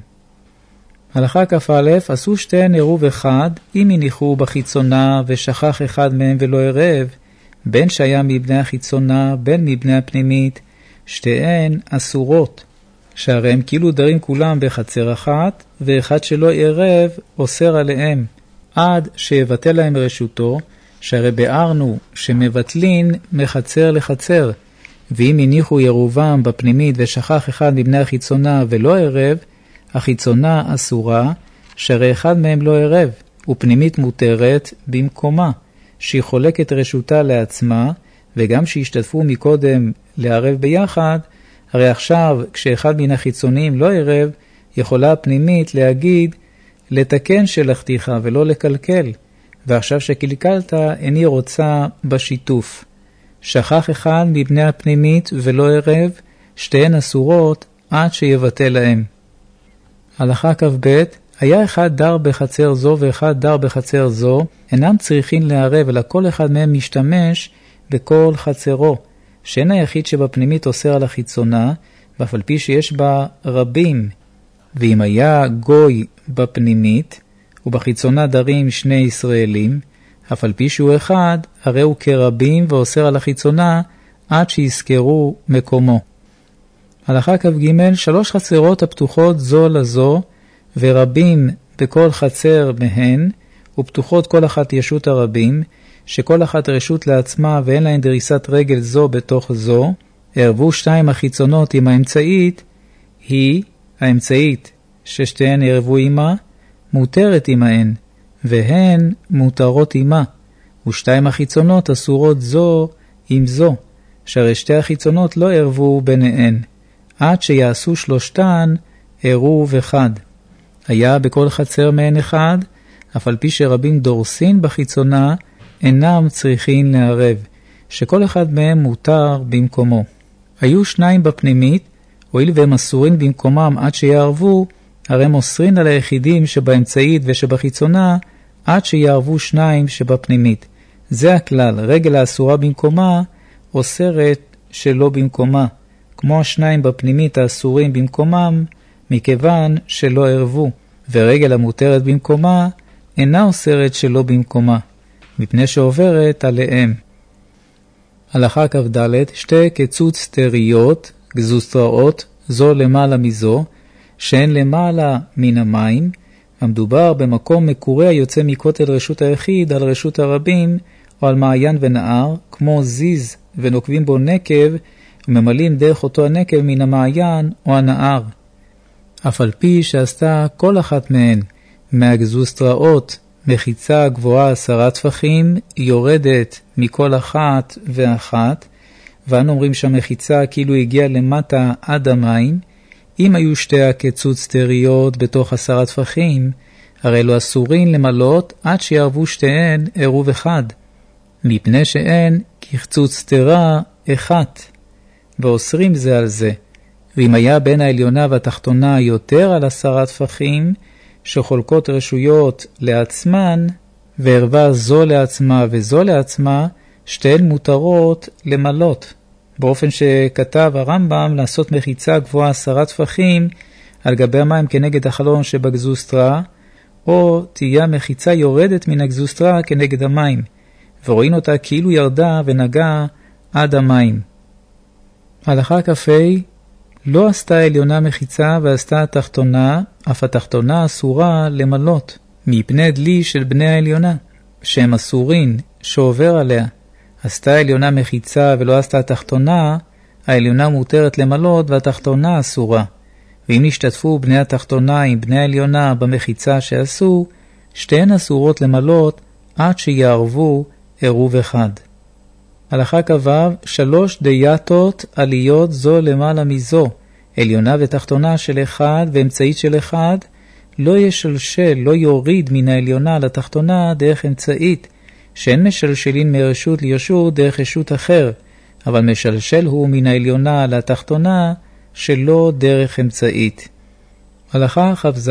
הלכה כ"א, עשו שתיהן עירוב אחד, אם הניחו בחיצונה ושכח אחד מהם ולא ערב, בין שהיה מבני החיצונה בין מבני הפנימית, שתיהן אסורות, שהרי הם כאילו דרים כולם בחצר אחת, ואחד שלא ערב אוסר עליהם, עד שיבטל להם רשותו, שהרי ביארנו שמבטלין מחצר לחצר, ואם הניחו עירובם בפנימית ושכח אחד מבני החיצונה ולא ערב, החיצונה אסורה, שהרי אחד מהם לא ערב, ופנימית מותרת במקומה, שהיא חולקת רשותה לעצמה, וגם שהשתתפו מקודם לערב ביחד, הרי עכשיו כשאחד מן החיצוניים לא ערב, יכולה הפנימית להגיד, לתקן שלחתיך ולא לקלקל, ועכשיו שקלקלת איני רוצה בשיתוף. שכח אחד מבני הפנימית ולא ערב, שתיהן אסורות עד שיבטל להם. הלכה כ"ב, היה אחד דר בחצר זו ואחד דר בחצר זו, אינם צריכים לערב, אלא כל אחד מהם משתמש בכל חצרו, שאין היחיד שבפנימית אוסר על החיצונה, ואף על פי שיש בה רבים. ואם היה גוי בפנימית, ובחיצונה דרים שני ישראלים, אף על פי שהוא אחד, הרי הוא כרבים ואוסר על החיצונה, עד שיזכרו מקומו. הלכה כ"ג, 3 חצרות הפתוחות זו לזו, ורבים בכל חצר מהן, ופתוחות כל אחת ישות הרבים, שכל אחת רשות לעצמה ואין להן דריסת רגל זו בתוך זו, ערבו 2 החיצונות עם האמצעית, היא, האמצעית ששתיהן ערבו עמה, מותרת עמהן, והן מותרות עמה, ו2 החיצונות אסורות זו עם זו, שהרי 2 החיצונות לא ערבו ביניהן, עד שיעשו 3 עירוב אחד. היה בכל חצר מהן אחד, אף על פי שרבים דורסין בחיצונה, אינם צריכים לערב, שכל אחד מהם מותר במקומו. היו 2 בפנימית, הואיל והם אסורים במקומם עד שיערבו, הרי הם אוסרין על היחידים שבאמצעית ושבחיצונה, עד שיערבו 2 שבפנימית. זה הכלל, רגל האסורה במקומה, אוסרת שלא במקומה, כמו 2 בפנימית האסורים במקומם, מכיוון שלא ערבו, ורגל המותרת במקומה, אינה אוסרת שלא במקומה, מפני שעוברת עליהם. הלכה כ"ד, 2 קצוץ סטריות, גזוסטראות, זו למעלה מזו, שהן למעלה מן המים, המדובר במקום מקורה יוצא מכותל רשות היחיד על רשות הרבים, או על מעיין ונהר, כמו זיז ונוקבים בו נקב, וממלאים דרך אותו הנקב מן המעיין או הנהר. אף על פי שעשתה כל אחת מהן מהגזוסטראות מחיצה גבוהה 10 טפחים, יורדת מכל אחת ואחת, ואנו אומרים שהמחיצה כאילו הגיעה למטה עד המים. אם היו 2 הקצוץ סטריות בתוך 10 טפחים, הרי לא אסורין למלות עד שיערבו 2 עירוב אחד, מפני שאין כחצוץ סטרה אחת, ואוסרים זה על זה. ואם היה בין העליונה והתחתונה יותר על 10 טפחים, שחולקות רשויות לעצמן, וערבה זו לעצמה וזו לעצמה, 2 מותרות למלות. באופן שכתב הרמב"ם לעשות מחיצה גבוהה 10 טפחים על גבי המים כנגד החלון שבגזוסטרה, או תהיה מחיצה יורדת מן הגזוסטרה כנגד המים, ורואים אותה כאילו ירדה ונגעה עד המים. הלכה כ"ה, לא עשתה עליונה מחיצה ועשתה התחתונה, אף התחתונה אסורה למלות, מפני דלי של בני העליונה, שהם אסורין שעובר עליה. עשתה עליונה מחיצה ולא עשתה התחתונה, העליונה מותרת למלות והתחתונה אסורה. ואם נשתתפו בני התחתונה עם בני העליונה במחיצה שעשו, שתיהן אסורות למלות עד שיערבו עירוב אחד. הלכה כ"ו, 3 דייתות עליות זו למעלה מזו, עליונה ותחתונה של אחד ואמצעית של אחד, לא ישלשל, לא יוריד מן העליונה לתחתונה דרך אמצעית, שאין משלשלין מרשות לרשות דרך רשות אחר, אבל משלשל הוא מן העליונה לתחתונה שלא דרך אמצעית. הלכה כ"ז,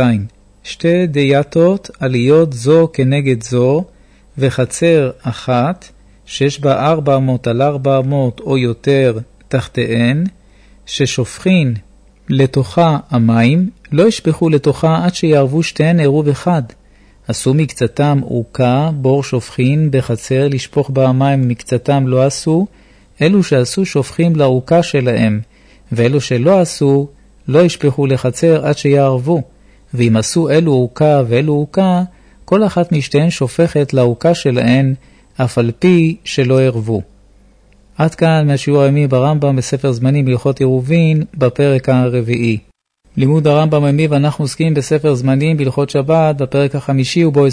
2 דייתות עליות זו כנגד זו, וחצר אחת, שיש בה 400 על 400 או יותר תחתיהן, ששופכין לתוכה המים, לא ישפכו לתוכה עד שיערבו שתיהן עירוב אחד. עשו מקצתם עוקה, בור שופכין בחצר לשפוך בה המים, מקצתם לא עשו, אלו שעשו שופכים לעוקה שלהם, ואלו שלא עשו לא ישפכו לחצר עד שיערבו. ואם עשו אלו עוקה ואלו עוקה, כל אחת משתיהן שופכת לעוקה שלהן, אף על פי שלא ערבו. עד כאן מהשיעור היומי ברמב"ם בספר זמנים הלכות עירובין בפרק הרביעי. לימוד הרמב"ם היומי ואנחנו עוסקים בספר זמנים בהלכות שבת בפרק החמישי ובו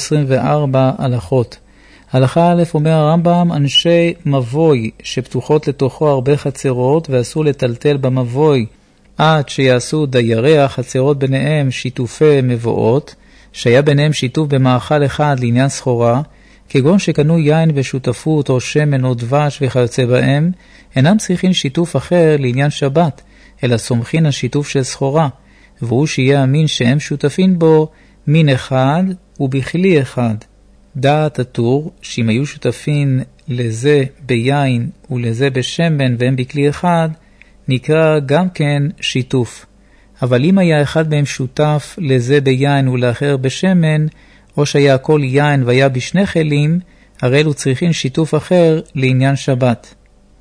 24 הלכות. הלכה א' אומר הרמב"ם, אנשי מבוי שפתוחות לתוכו הרבה חצרות ואסור לטלטל במבוי עד שיעשו דיירי החצרות ביניהם שיתופי מבואות, שהיה ביניהם שיתוף במאכל אחד לעניין סחורה, כגון שקנו יין ושותפות או שמן או דבש וכיוצא בהם, אינם צריכים שיתוף אחר לעניין שבת, אלא סומכין השיתוף של סחורה, והוא שיהיה אמין שהם שותפים בו מין אחד ובכלי אחד. דעת הטור, שאם היו שותפים לזה ביין ולזה בשמן והם בכלי אחד, נקרא גם כן שיתוף. אבל אם היה אחד מהם שותף לזה ביין ולאחר בשמן, או שהיה הכל יין והיה בשני כלים, הרי אלו צריכים שיתוף אחר לעניין שבת.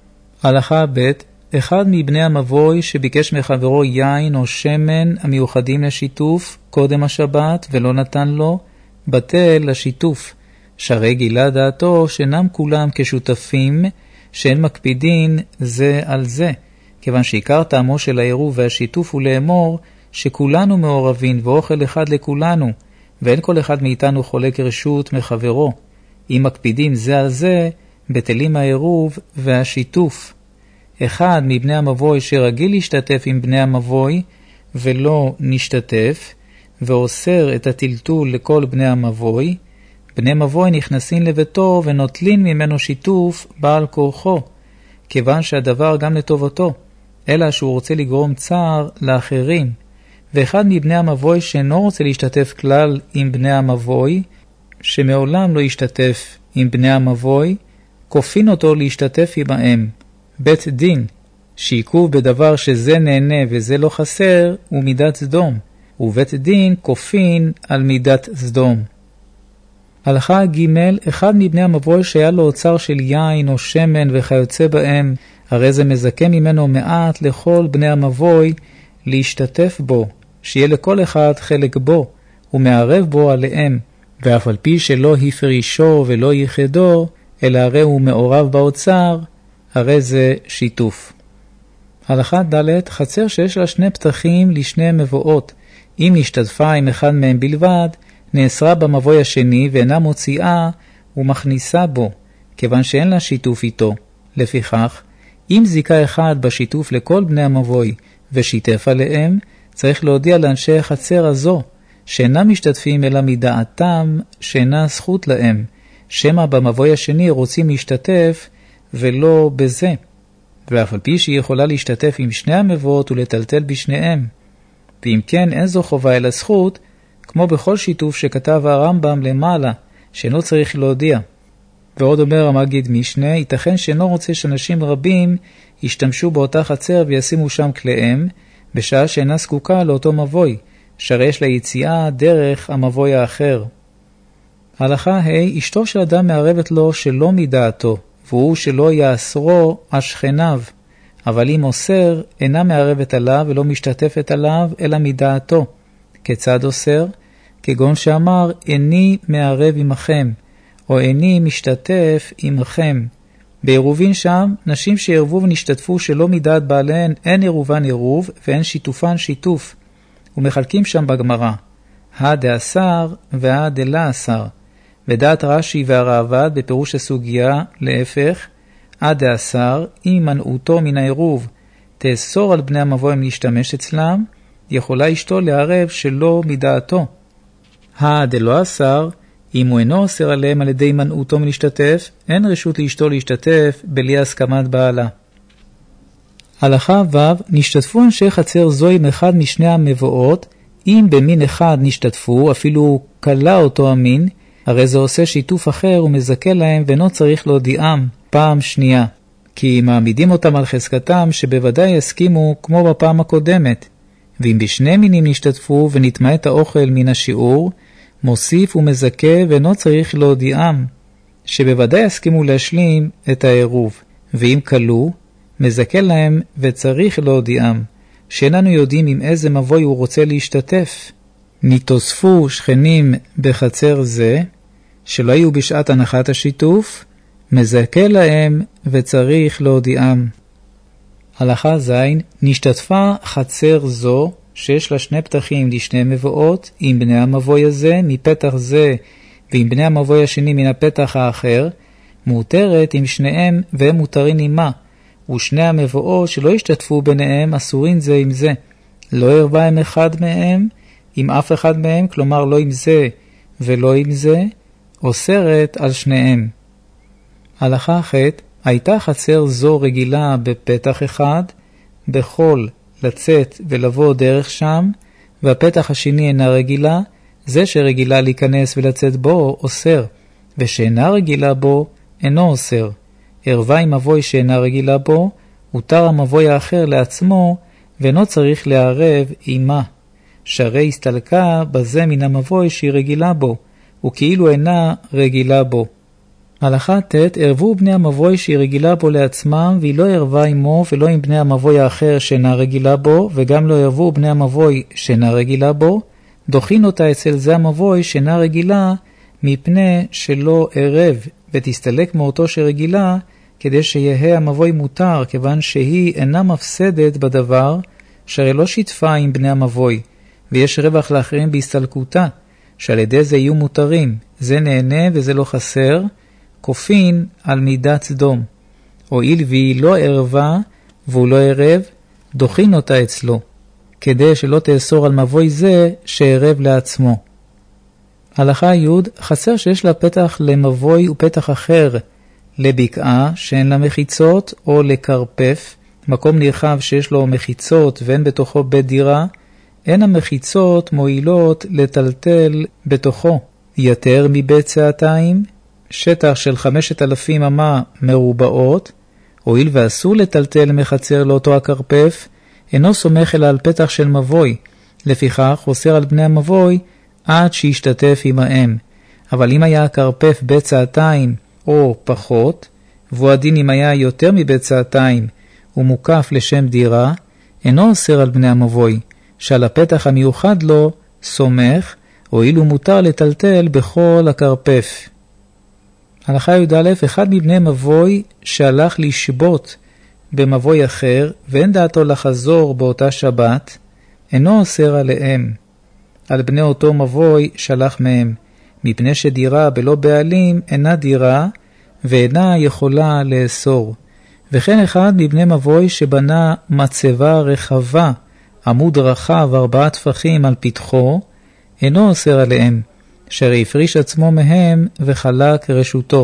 הלכה ב', אחד מבני המבוי שביקש מחברו יין או שמן המיוחדים לשיתוף קודם השבת ולא נתן לו, בטל לשיתוף, שהרי גילה דעתו שאינם כולם כשותפים, שאין מקפידין זה על זה, כיוון שעיקר טעמו של העירוב והשיתוף הוא לאמור שכולנו מעורבים ואוכל אחד לכולנו, ואין כל אחד מאיתנו חולק רשות מחברו. אם מקפידים זה על זה, בטלים העירוב והשיתוף. אחד מבני המבוי שרגיל להשתתף עם בני המבוי ולא נשתתף, ואוסר את הטלטול לכל בני המבוי, בני מבוי נכנסים לביתו ונוטלין ממנו שיתוף בעל כורחו, כיוון שהדבר גם לטובתו, אלא שהוא רוצה לגרום צער לאחרים. ואחד מבני המבוי שאינו רוצה להשתתף כלל עם בני המבוי, שמעולם לא ישתתף עם בני המבוי, כופין אותו להשתתף עמהם. בית דין, שעיכוב בדבר שזה נהנה וזה לא חסר, הוא מידת סדום, ובית דין כופין על מידת סדום. הלכה ג', אחד מבני המבוי שהיה לו אוצר של יין או שמן וכיוצא בהם, הרי זה מזכה ממנו מעט לכל בני המבוי להשתתף בו, שיהיה לכל אחד חלק בו, ומערב בו עליהם, ואף על פי שלא הפרישו ולא יחדו, אלא הרי הוא מעורב באוצר, הרי זה שיתוף. הלכה ד', חצר שיש לה 2 פתחים לשני מבואות, אם נשתתפה עם אחד מהם בלבד, נאסרה במבוי השני ואינה מוציאה ומכניסה בו, כיוון שאין לה שיתוף איתו. לפיכך, אם זיקה אחד בשיתוף לכל בני המבוי ושיתף עליהם, צריך להודיע לאנשי החצר הזו, שאינם משתתפים אלא מדעתם שאינה זכות להם, שמא במבוי השני רוצים להשתתף ולא בזה, ואף על פי שהיא יכולה להשתתף עם שני המבואות ולטלטל בשניהם. ואם כן, אין זו חובה אלא זכות, כמו בכל שיתוף שכתב הרמב"ם למעלה, שאינו צריך להודיע. ועוד אומר המגיד משנה, ייתכן שאינו רוצה שאנשים רבים ישתמשו באותה חצר וישימו שם כליהם, בשעה שאינה זקוקה לאותו מבוי, שהרי יש לה יציאה דרך המבוי האחר. הלכה ה', אשתו של אדם מערבת לו שלא מדעתו, והוא שלא יאסרו השכניו, אבל אם אוסר, אינה מערבת עליו ולא משתתפת עליו, אלא מדעתו. כיצד אוסר? כגון שאמר, איני מערב עמכם, או איני משתתף עמכם. בעירובין שם, נשים שערבו ונשתתפו שלא מדעת בעליהן, אין עירובן עירוב, ואין שיתופן שיתוף. ומחלקים שם בגמרא, הדעשר והדלעשר. ודעת רש"י והרעב"ד בפירוש הסוגיה להפך, הדעשר, אם מנעותו מן העירוב תאסור על בני המבוא אם להשתמש אצלם, יכולה אשתו לערב שלא מדעתו. הדלעשר, אם הוא אינו אוסר עליהם על ידי מנעותו מלהשתתף, אין רשות לאשתו להשתתף בלי הסכמת בעלה. הלכה ו' נשתתפו אנשי חצר זו עם אחד משני המבואות, אם במין אחד נשתתפו, אפילו קלה אותו המין, הרי זה עושה שיתוף אחר ומזכה להם ואינו צריך להודיעם פעם שנייה, כי מעמידים אותם על חזקתם שבוודאי יסכימו כמו בפעם הקודמת. ואם בשני מינים נשתתפו ונתמעט האוכל מן השיעור, מוסיף ומזכה ואינו צריך להודיעם, שבוודאי יסכימו להשלים את העירוב. ואם קלו, מזכה להם וצריך להודיעם, שאיננו יודעים עם איזה מבוי הוא רוצה להשתתף. נתוספו שכנים בחצר זה, שלא היו בשעת הנחת השיתוף, מזכה להם וצריך להודיעם. הלכה ז' נשתתפה חצר זו, שיש לה שני פתחים לשני מבואות, עם בני המבוי הזה מפתח זה, ועם בני המבוי השני מן הפתח האחר, מותרת עם שניהם והם מותרים עמה, ושני המבואות שלא השתתפו ביניהם אסורים זה עם זה. לא ערבה עם אחד מהם, עם אף אחד מהם, כלומר לא עם זה ולא עם זה, אוסרת על שניהם. הלכה ח' הייתה חצר זו רגילה בפתח אחד, בכל לצאת ולבוא דרך שם, והפתח השני אינה רגילה, זה שרגילה להיכנס ולצאת בו אוסר, ושאינה רגילה בו אינו אוסר. ערבה עם מבוי שאינה רגילה בו, הותר המבוי האחר לעצמו, ואינו צריך לערב עמה. שהרי הסתלקה בזה מן המבוי שהיא רגילה בו, וכאילו אינה רגילה בו. הלכה ט' ערבו בני המבוי שהיא רגילה בו לעצמם, והיא לא ערבה עמו ולא עם בני המבוי האחר שאינה רגילה בו, וגם לא ערבו בני המבוי שאינה רגילה בו, דוחין אותה אצל זה המבוי שאינה רגילה, מפני שלא ערב, ותסתלק מאותו שרגילה, כדי שיהיה המבוי מותר, כיוון שהיא אינה מפסדת בדבר, שהרי לא שיתפה עם בני המבוי, ויש רווח לאחרים בהסתלקותה, שעל ידי זה יהיו מותרים, זה נהנה וזה לא חסר, כופין על מידת סדום. הואיל והיא לא ערבה והוא לא ערב, דוחין אותה אצלו, כדי שלא תאסור על מבוי זה שערב לעצמו. הלכה י' חצר שיש לה פתח למבוי ופתח אחר לבקעה שאין לה מחיצות, או לקרפף, מקום נרחב שיש לו מחיצות ואין בתוכו בית דירה, אין המחיצות מועילות לטלטל בתוכו יותר מבית צעתיים, שטח של 5,000 אמה מרובעות, הואיל ואסור לטלטל מחצר לאותו הקרפף, אינו סומך אלא על פתח של מבוי, לפיכך אוסר על בני המבוי עד שישתתף עמהם. אבל אם היה הקרפף בית צעתיים או פחות, והוא הדין אם היה יותר מבית צעתיים ומוקף לשם דירה, אינו אוסר על בני המבוי, שעל הפתח המיוחד לו סומך, הואיל ומותר לטלטל בכל הקרפף. הלכה י"א אחד מבני מבוי שהלך לשבות במבוי אחר, ואין דעתו לחזור באותה שבת, אינו אוסר עליהם, על בני אותו מבוי שלח מהם, מפני שדירה בלא בעלים אינה דירה, ואינה יכולה לאסור. וכן אחד מבני מבוי שבנה מצבה רחבה, עמוד רחב 4 טפחים על פתחו, אינו אוסר עליהם, שהרי הפריש עצמו מהם וחלק רשותו.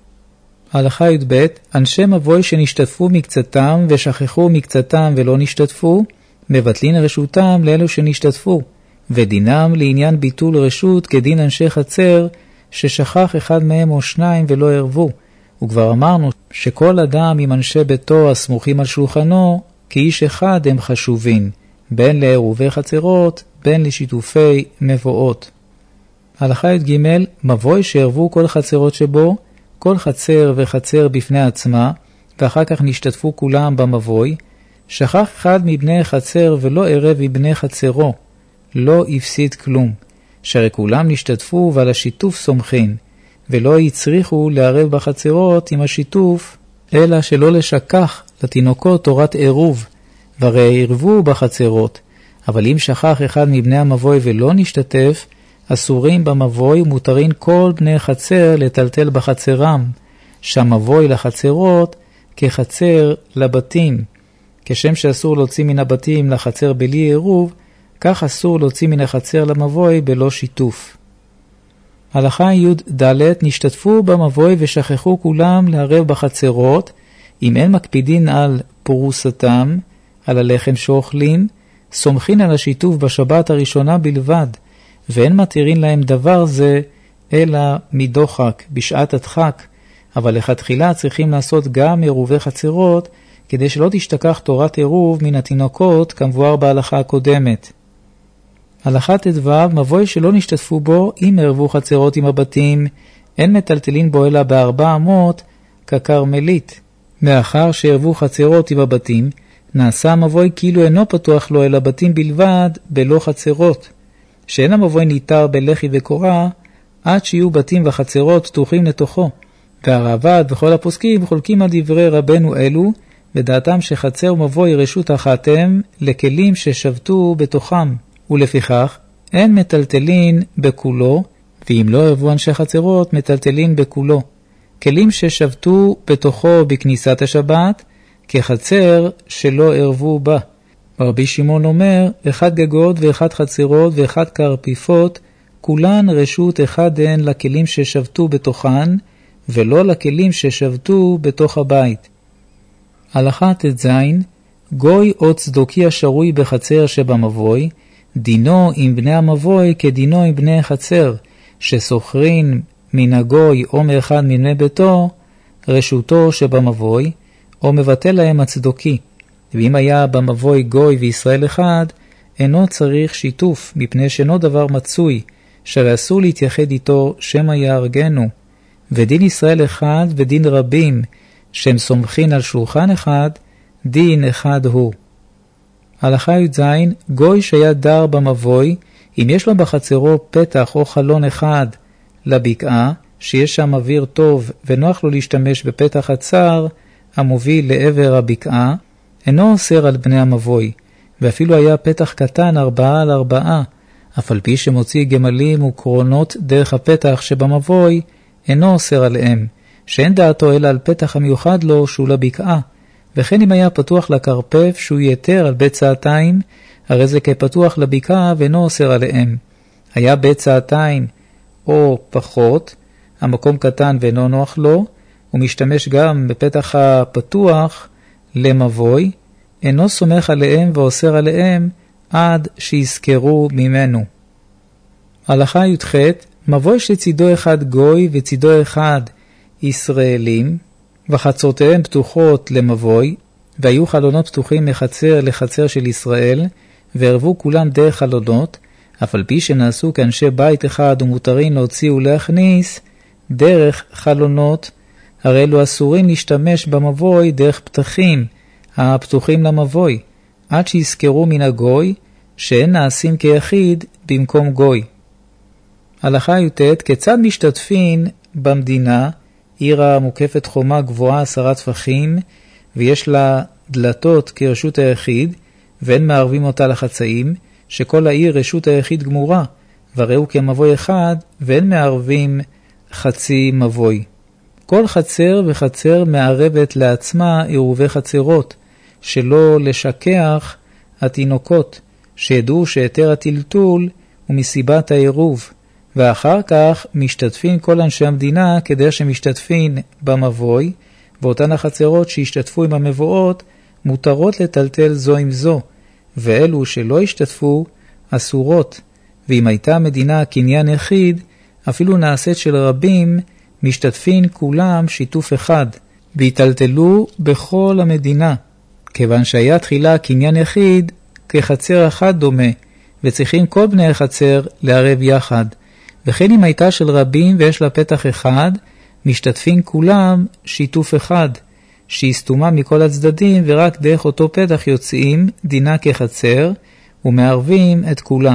הלכה י"ב אנשי מבוי שנשתתפו מקצתם ושכחו מקצתם ולא נשתתפו, מבטלין רשותם לאלו שנשתתפו, ודינם לעניין ביטול רשות כדין אנשי חצר ששכח אחד מהם או שניים ולא ערבו. וכבר אמרנו שכל אדם עם אנשי ביתו הסמוכים על שולחנו כאיש אחד הם חשובים, בין לעירובי חצרות בין לשיתופי מבואות. הלכה י"ג מבוי שערבו כל חצרות שבו, כל חצר וחצר בפני עצמה, ואחר כך נשתתפו כולם במבוי, שכח אחד מבני חצר ולא ערב מבני חצרו, לא הפסיד כלום, שהרי כולם נשתתפו ועל השיתוף סומכין, ולא יצריכו לערב בחצרות עם השיתוף, אלא שלא לשכח לתינוקות תורת עירוב, והרי ערבו בחצרות, אבל אם שכח אחד מבני המבוי ולא נשתתף, אסורים במבוי ומותרים כל בני חצר לטלטל בחצרם, שהמבוי לחצרות כחצר לבתים. כשם שאסור להוציא מן הבתים לחצר בלי עירוב, כך אסור להוציא מן החצר למבוי בלא שיתוף. הלכה י' ד' נשתתפו במבוי ושכחו כולם לערב בחצרות, אם אין מקפידין על פורוסתם, על הלחם שאוכלים, סומכין על השיתוף בשבת הראשונה בלבד, ואין מתירין להם דבר זה, אלא מדוחק, בשעת הדחק, אבל לכתחילה צריכים לעשות גם עירובי חצרות, כדי שלא תשתכח תורת עירוב מן התינוקות, כמבואר בהלכה הקודמת. הלכה ט"ו, מבוי שלא נשתתפו בו, אם ערבו חצרות עם הבתים, אין מטלטלין בו אלא ב400 כקרמלית. מאחר שערבו חצרות עם הבתים, נעשה המבוי כאילו אינו פתוח לו אלא בתים בלבד, בלא חצרות. שאין המבוי ניתר בלחי וקורה, עד שיהיו בתים וחצרות פתוחים לתוכו. והרעב"ד וכל הפוסקים חולקים על דברי רבנו אלו, ודעתם שחצר ומבוי רשות אחת הם לכלים ששבתו בתוכם. ולפיכך אין מטלטלין בכולו, ואם לא ערבו אנשי חצרות מטלטלין בכולו. כלים ששבתו בתוכו בכניסת השבת, כחצר שלא ערבו בה. רבי שמעון אומר, 1 גגות ו1 חצרות ו1 קרפיפות, כולן רשות אחד הן לכלים ששבתו בתוכן, ולא לכלים ששבתו בתוך הבית. הלכה ט"ז, גוי או צדוקי השרוי בחצר שבמבוי, דינו עם בני המבוי כדינו עם בני חצר, שסוחרין מן הגוי או מאחד מבני ביתו, רשותו שבמבוי, או מבטל להם הצדוקי. ואם היה במבוי גוי וישראל אחד, אינו צריך שיתוף, מפני שאינו דבר מצוי, שאסור להתייחד איתו שמא יהרגנו. ודין ישראל אחד ודין רבים, שהם סומכין על שולחן אחד, דין אחד הוא. הלכה י"ז, גוי שהיה דר במבוי, אם יש לו בחצרו פתח או חלון אחד לבקעה, שיש שם אוויר טוב ונוח לו להשתמש בפתח הצר המוביל לעבר הבקעה, אינו אוסר על בני המבוי, ואפילו היה פתח קטן 4x4, אף על פי שמוציא גמלים וקרונות דרך הפתח שבמבוי, אינו אוסר עליהם, שאין דעתו אלא על פתח המיוחד לו שהוא לבקעה, וכן אם היה פתוח לקרפף שהוא יתר על בית צעתיים, הרי זה כפתוח לבקעה ואינו אוסר עליהם. היה בית צעתיים או פחות, המקום קטן ואינו נוח לו, הוא משתמש גם בפתח הפתוח למבוי, אינו סומך עליהם ואוסר עליהם עד שיזכרו ממנו. הלכה י"ח, מבוי שצידו אחד גוי וצידו אחד ישראלים, וחצותיהם פתוחות למבוי, והיו חלונות פתוחים מחצר לחצר של ישראל, וערבו כולם דרך חלונות, אף על פי שנעשו כאנשי בית אחד ומותרים להוציא ולהכניס דרך חלונות, הרי אלו אסורים להשתמש במבוי דרך פתחים הפתוחים למבוי, עד שיזכרו מן הגוי, שאין נעשים כיחיד במקום גוי. הלכה י"ט, כיצד משתתפין במדינה, עיר המוקפת חומה גבוהה 10 טפחים, ויש לה דלתות כרשות היחיד, ואין מערבים אותה לחצאים, שכל העיר רשות היחיד גמורה, וראו כמבוי אחד, ואין מערבים חצי מבוי. כל חצר וחצר מערבת לעצמה עירובי חצרות, שלא לשכח התינוקות, שידעו שיתר הטלטול הוא מסיבת העירוב, ואחר כך משתתפין כל אנשי המדינה כדי שמשתתפין במבוי, ואותן החצרות שהשתתפו עם המבואות מותרות לטלטל זו עם זו, ואלו שלא השתתפו אסורות, ואם הייתה מדינה קניין יחיד, אפילו נעשית של רבים, משתתפין כולם שיתוף אחד, והתלטלו בכל המדינה, כיוון שהיה תחילה קניין יחיד כחצר אחד דומה, וצריכים כל בני החצר לערב יחד. וכן אם הייתה של רבים ויש לה פתח אחד, משתתפין כולם שיתוף אחד, שהיא סתומה מכל הצדדים ורק דרך אותו פתח יוצאים, דינה כחצר, ומערבים את כולה.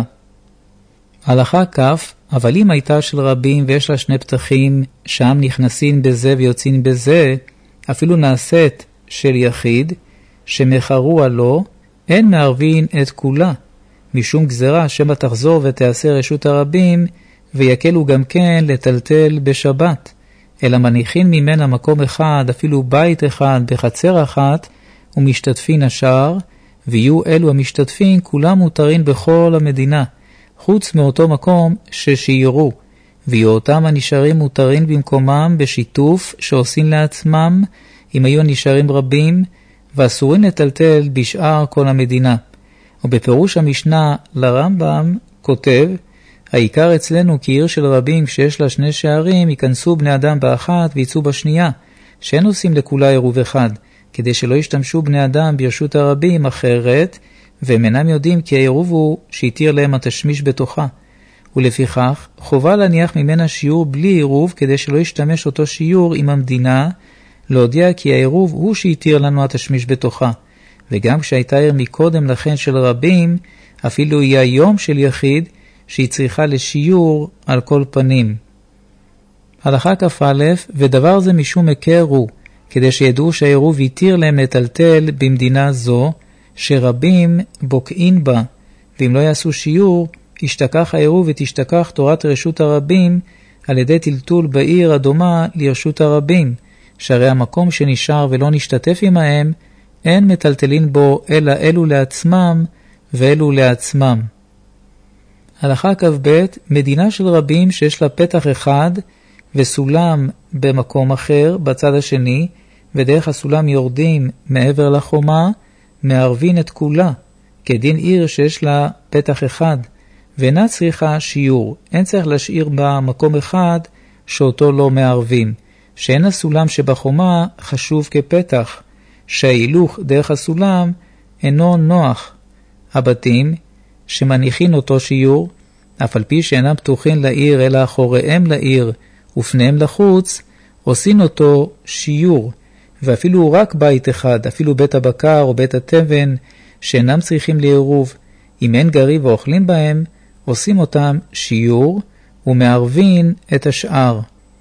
הלכה כף, אבל אם הייתה של רבים ויש לה 2 פתחים, שם נכנסים בזה ויוצאים בזה, אפילו נעשית של יחיד, שמחרו עלו, אין מערבין את כולה, משום גזרה שמא תחזור ותעשה רשות הרבים, ויקלו גם כן לטלטל בשבת, אלא מניחין ממנה מקום אחד, אפילו בית אחד בחצר אחת, ומשתתפין השאר, ויהיו אלו המשתתפין כולם מותרים בכל המדינה, חוץ מאותו מקום ששיירו, ויהיו אותם הנשארים מותרים במקומם בשיתוף שעושים לעצמם, אם היו נשארים רבים, ואסורים לטלטל בשאר כל המדינה. ובפירוש המשנה לרמב"ם כותב, העיקר אצלנו כי עיר של רבים שיש לה 2 שערים, ייכנסו בני אדם באחת ויצאו בשנייה, שאין עושים לכולה עירוב אחד, כדי שלא ישתמשו בני אדם ברשות הרבים אחרת, והם אינם יודעים כי העירוב הוא שיתיר להם התשמיש בתוכה. ולפיכך, חובה להניח ממנה שיעור בלי עירוב, כדי שלא ישתמש אותו שיעור עם המדינה, להודיע כי העירוב הוא שיתיר לנו התשמיש בתוכה. וגם כשהייתה עיר מקודם לכן של רבים, אפילו היא היום של יחיד, שהיא צריכה לשיעור על כל פנים. הלכה כ"א, ודבר זה משום הכר הוא, כדי שידעו שהעירוב יתיר להם לטלטל במדינה זו, שרבים בוקעים בה, ואם לא יעשו שיעור, ישתכח העירוב ותשתכח תורת רשות הרבים, על ידי טלטול בעיר הדומה לרשות הרבים, שהרי המקום שנשאר ולא נשתתף עמהם, אין מטלטלין בו אלא אלו לעצמם ואלו לעצמם. הלכה כ"ב, מדינה של רבים שיש לה פתח אחד וסולם במקום אחר בצד השני, ודרך הסולם יורדים מעבר לחומה, מערבין את כולה, כדין עיר שיש לה פתח אחד, ואינה צריכה שיעור, אין צריך להשאיר בה מקום אחד שאותו לא מערבים, שאין הסולם שבחומה חשוב כפתח, שההילוך דרך הסולם אינו נוח. הבתים שמניחין אותו שיעור, אף על פי שאינם פתוחין לעיר אלא אחוריהם לעיר ופניהם לחוץ, עושים אותו שיעור, ואפילו רק בית אחד, אפילו בית הבקר או בית התבן, שאינם צריכים לעירוב, אם אין גרים ואוכלים בהם, עושים אותם שיעור ומערבין את השאר.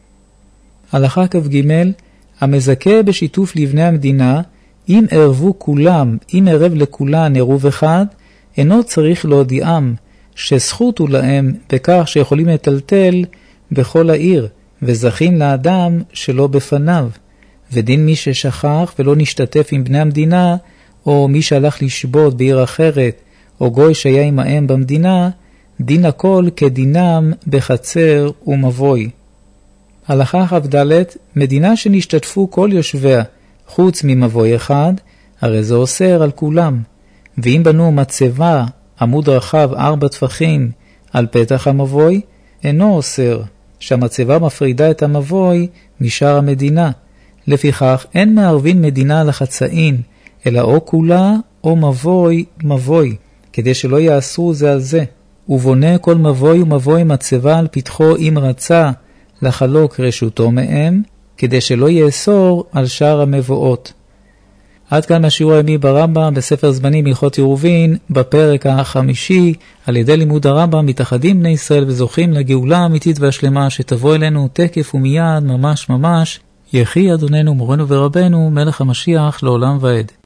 הלכה כ"ג, המזכה בשיתוף לבני המדינה, אם ערבו כולם, אם ערב לכולן עירוב אחד, אינו צריך להודיעם שזכות הוא להם בכך שיכולים לטלטל בכל העיר, וזכין לאדם שלא בפניו. ודין מי ששכח ולא נשתתף עם בני המדינה, או מי שהלך לשבות בעיר אחרת, או גוי שהיה עמהם במדינה, דין הכל כדינם בחצר ומבוי. הלכה כ"ד, מדינה שנשתתפו כל יושביה, חוץ ממבוי אחד, הרי זה אוסר על כולם. ואם בנו מצבה, עמוד רחב 4 טפחים, על פתח המבוי, אינו אוסר, שהמצבה מפרידה את המבוי משאר המדינה. לפיכך אין מערבין מדינה על החצאין, אלא או כולה או מבוי מבוי, כדי שלא יאסרו זה על זה. ובונה כל מבוי ומבוי מצבה על פתחו אם רצה לחלוק רשותו מהם, כדי שלא יאסור על שאר המבואות. עד כאן השיעור היומי ברמב"ם בספר זמנים הלכות עירובין, בפרק החמישי. על ידי לימוד הרמב"ם מתאחדים בני ישראל וזוכים לגאולה האמיתית והשלמה שתבוא אלינו תקף ומיד, ממש ממש. יחי אדוננו מורנו ורבנו מלך המשיח לעולם ועד.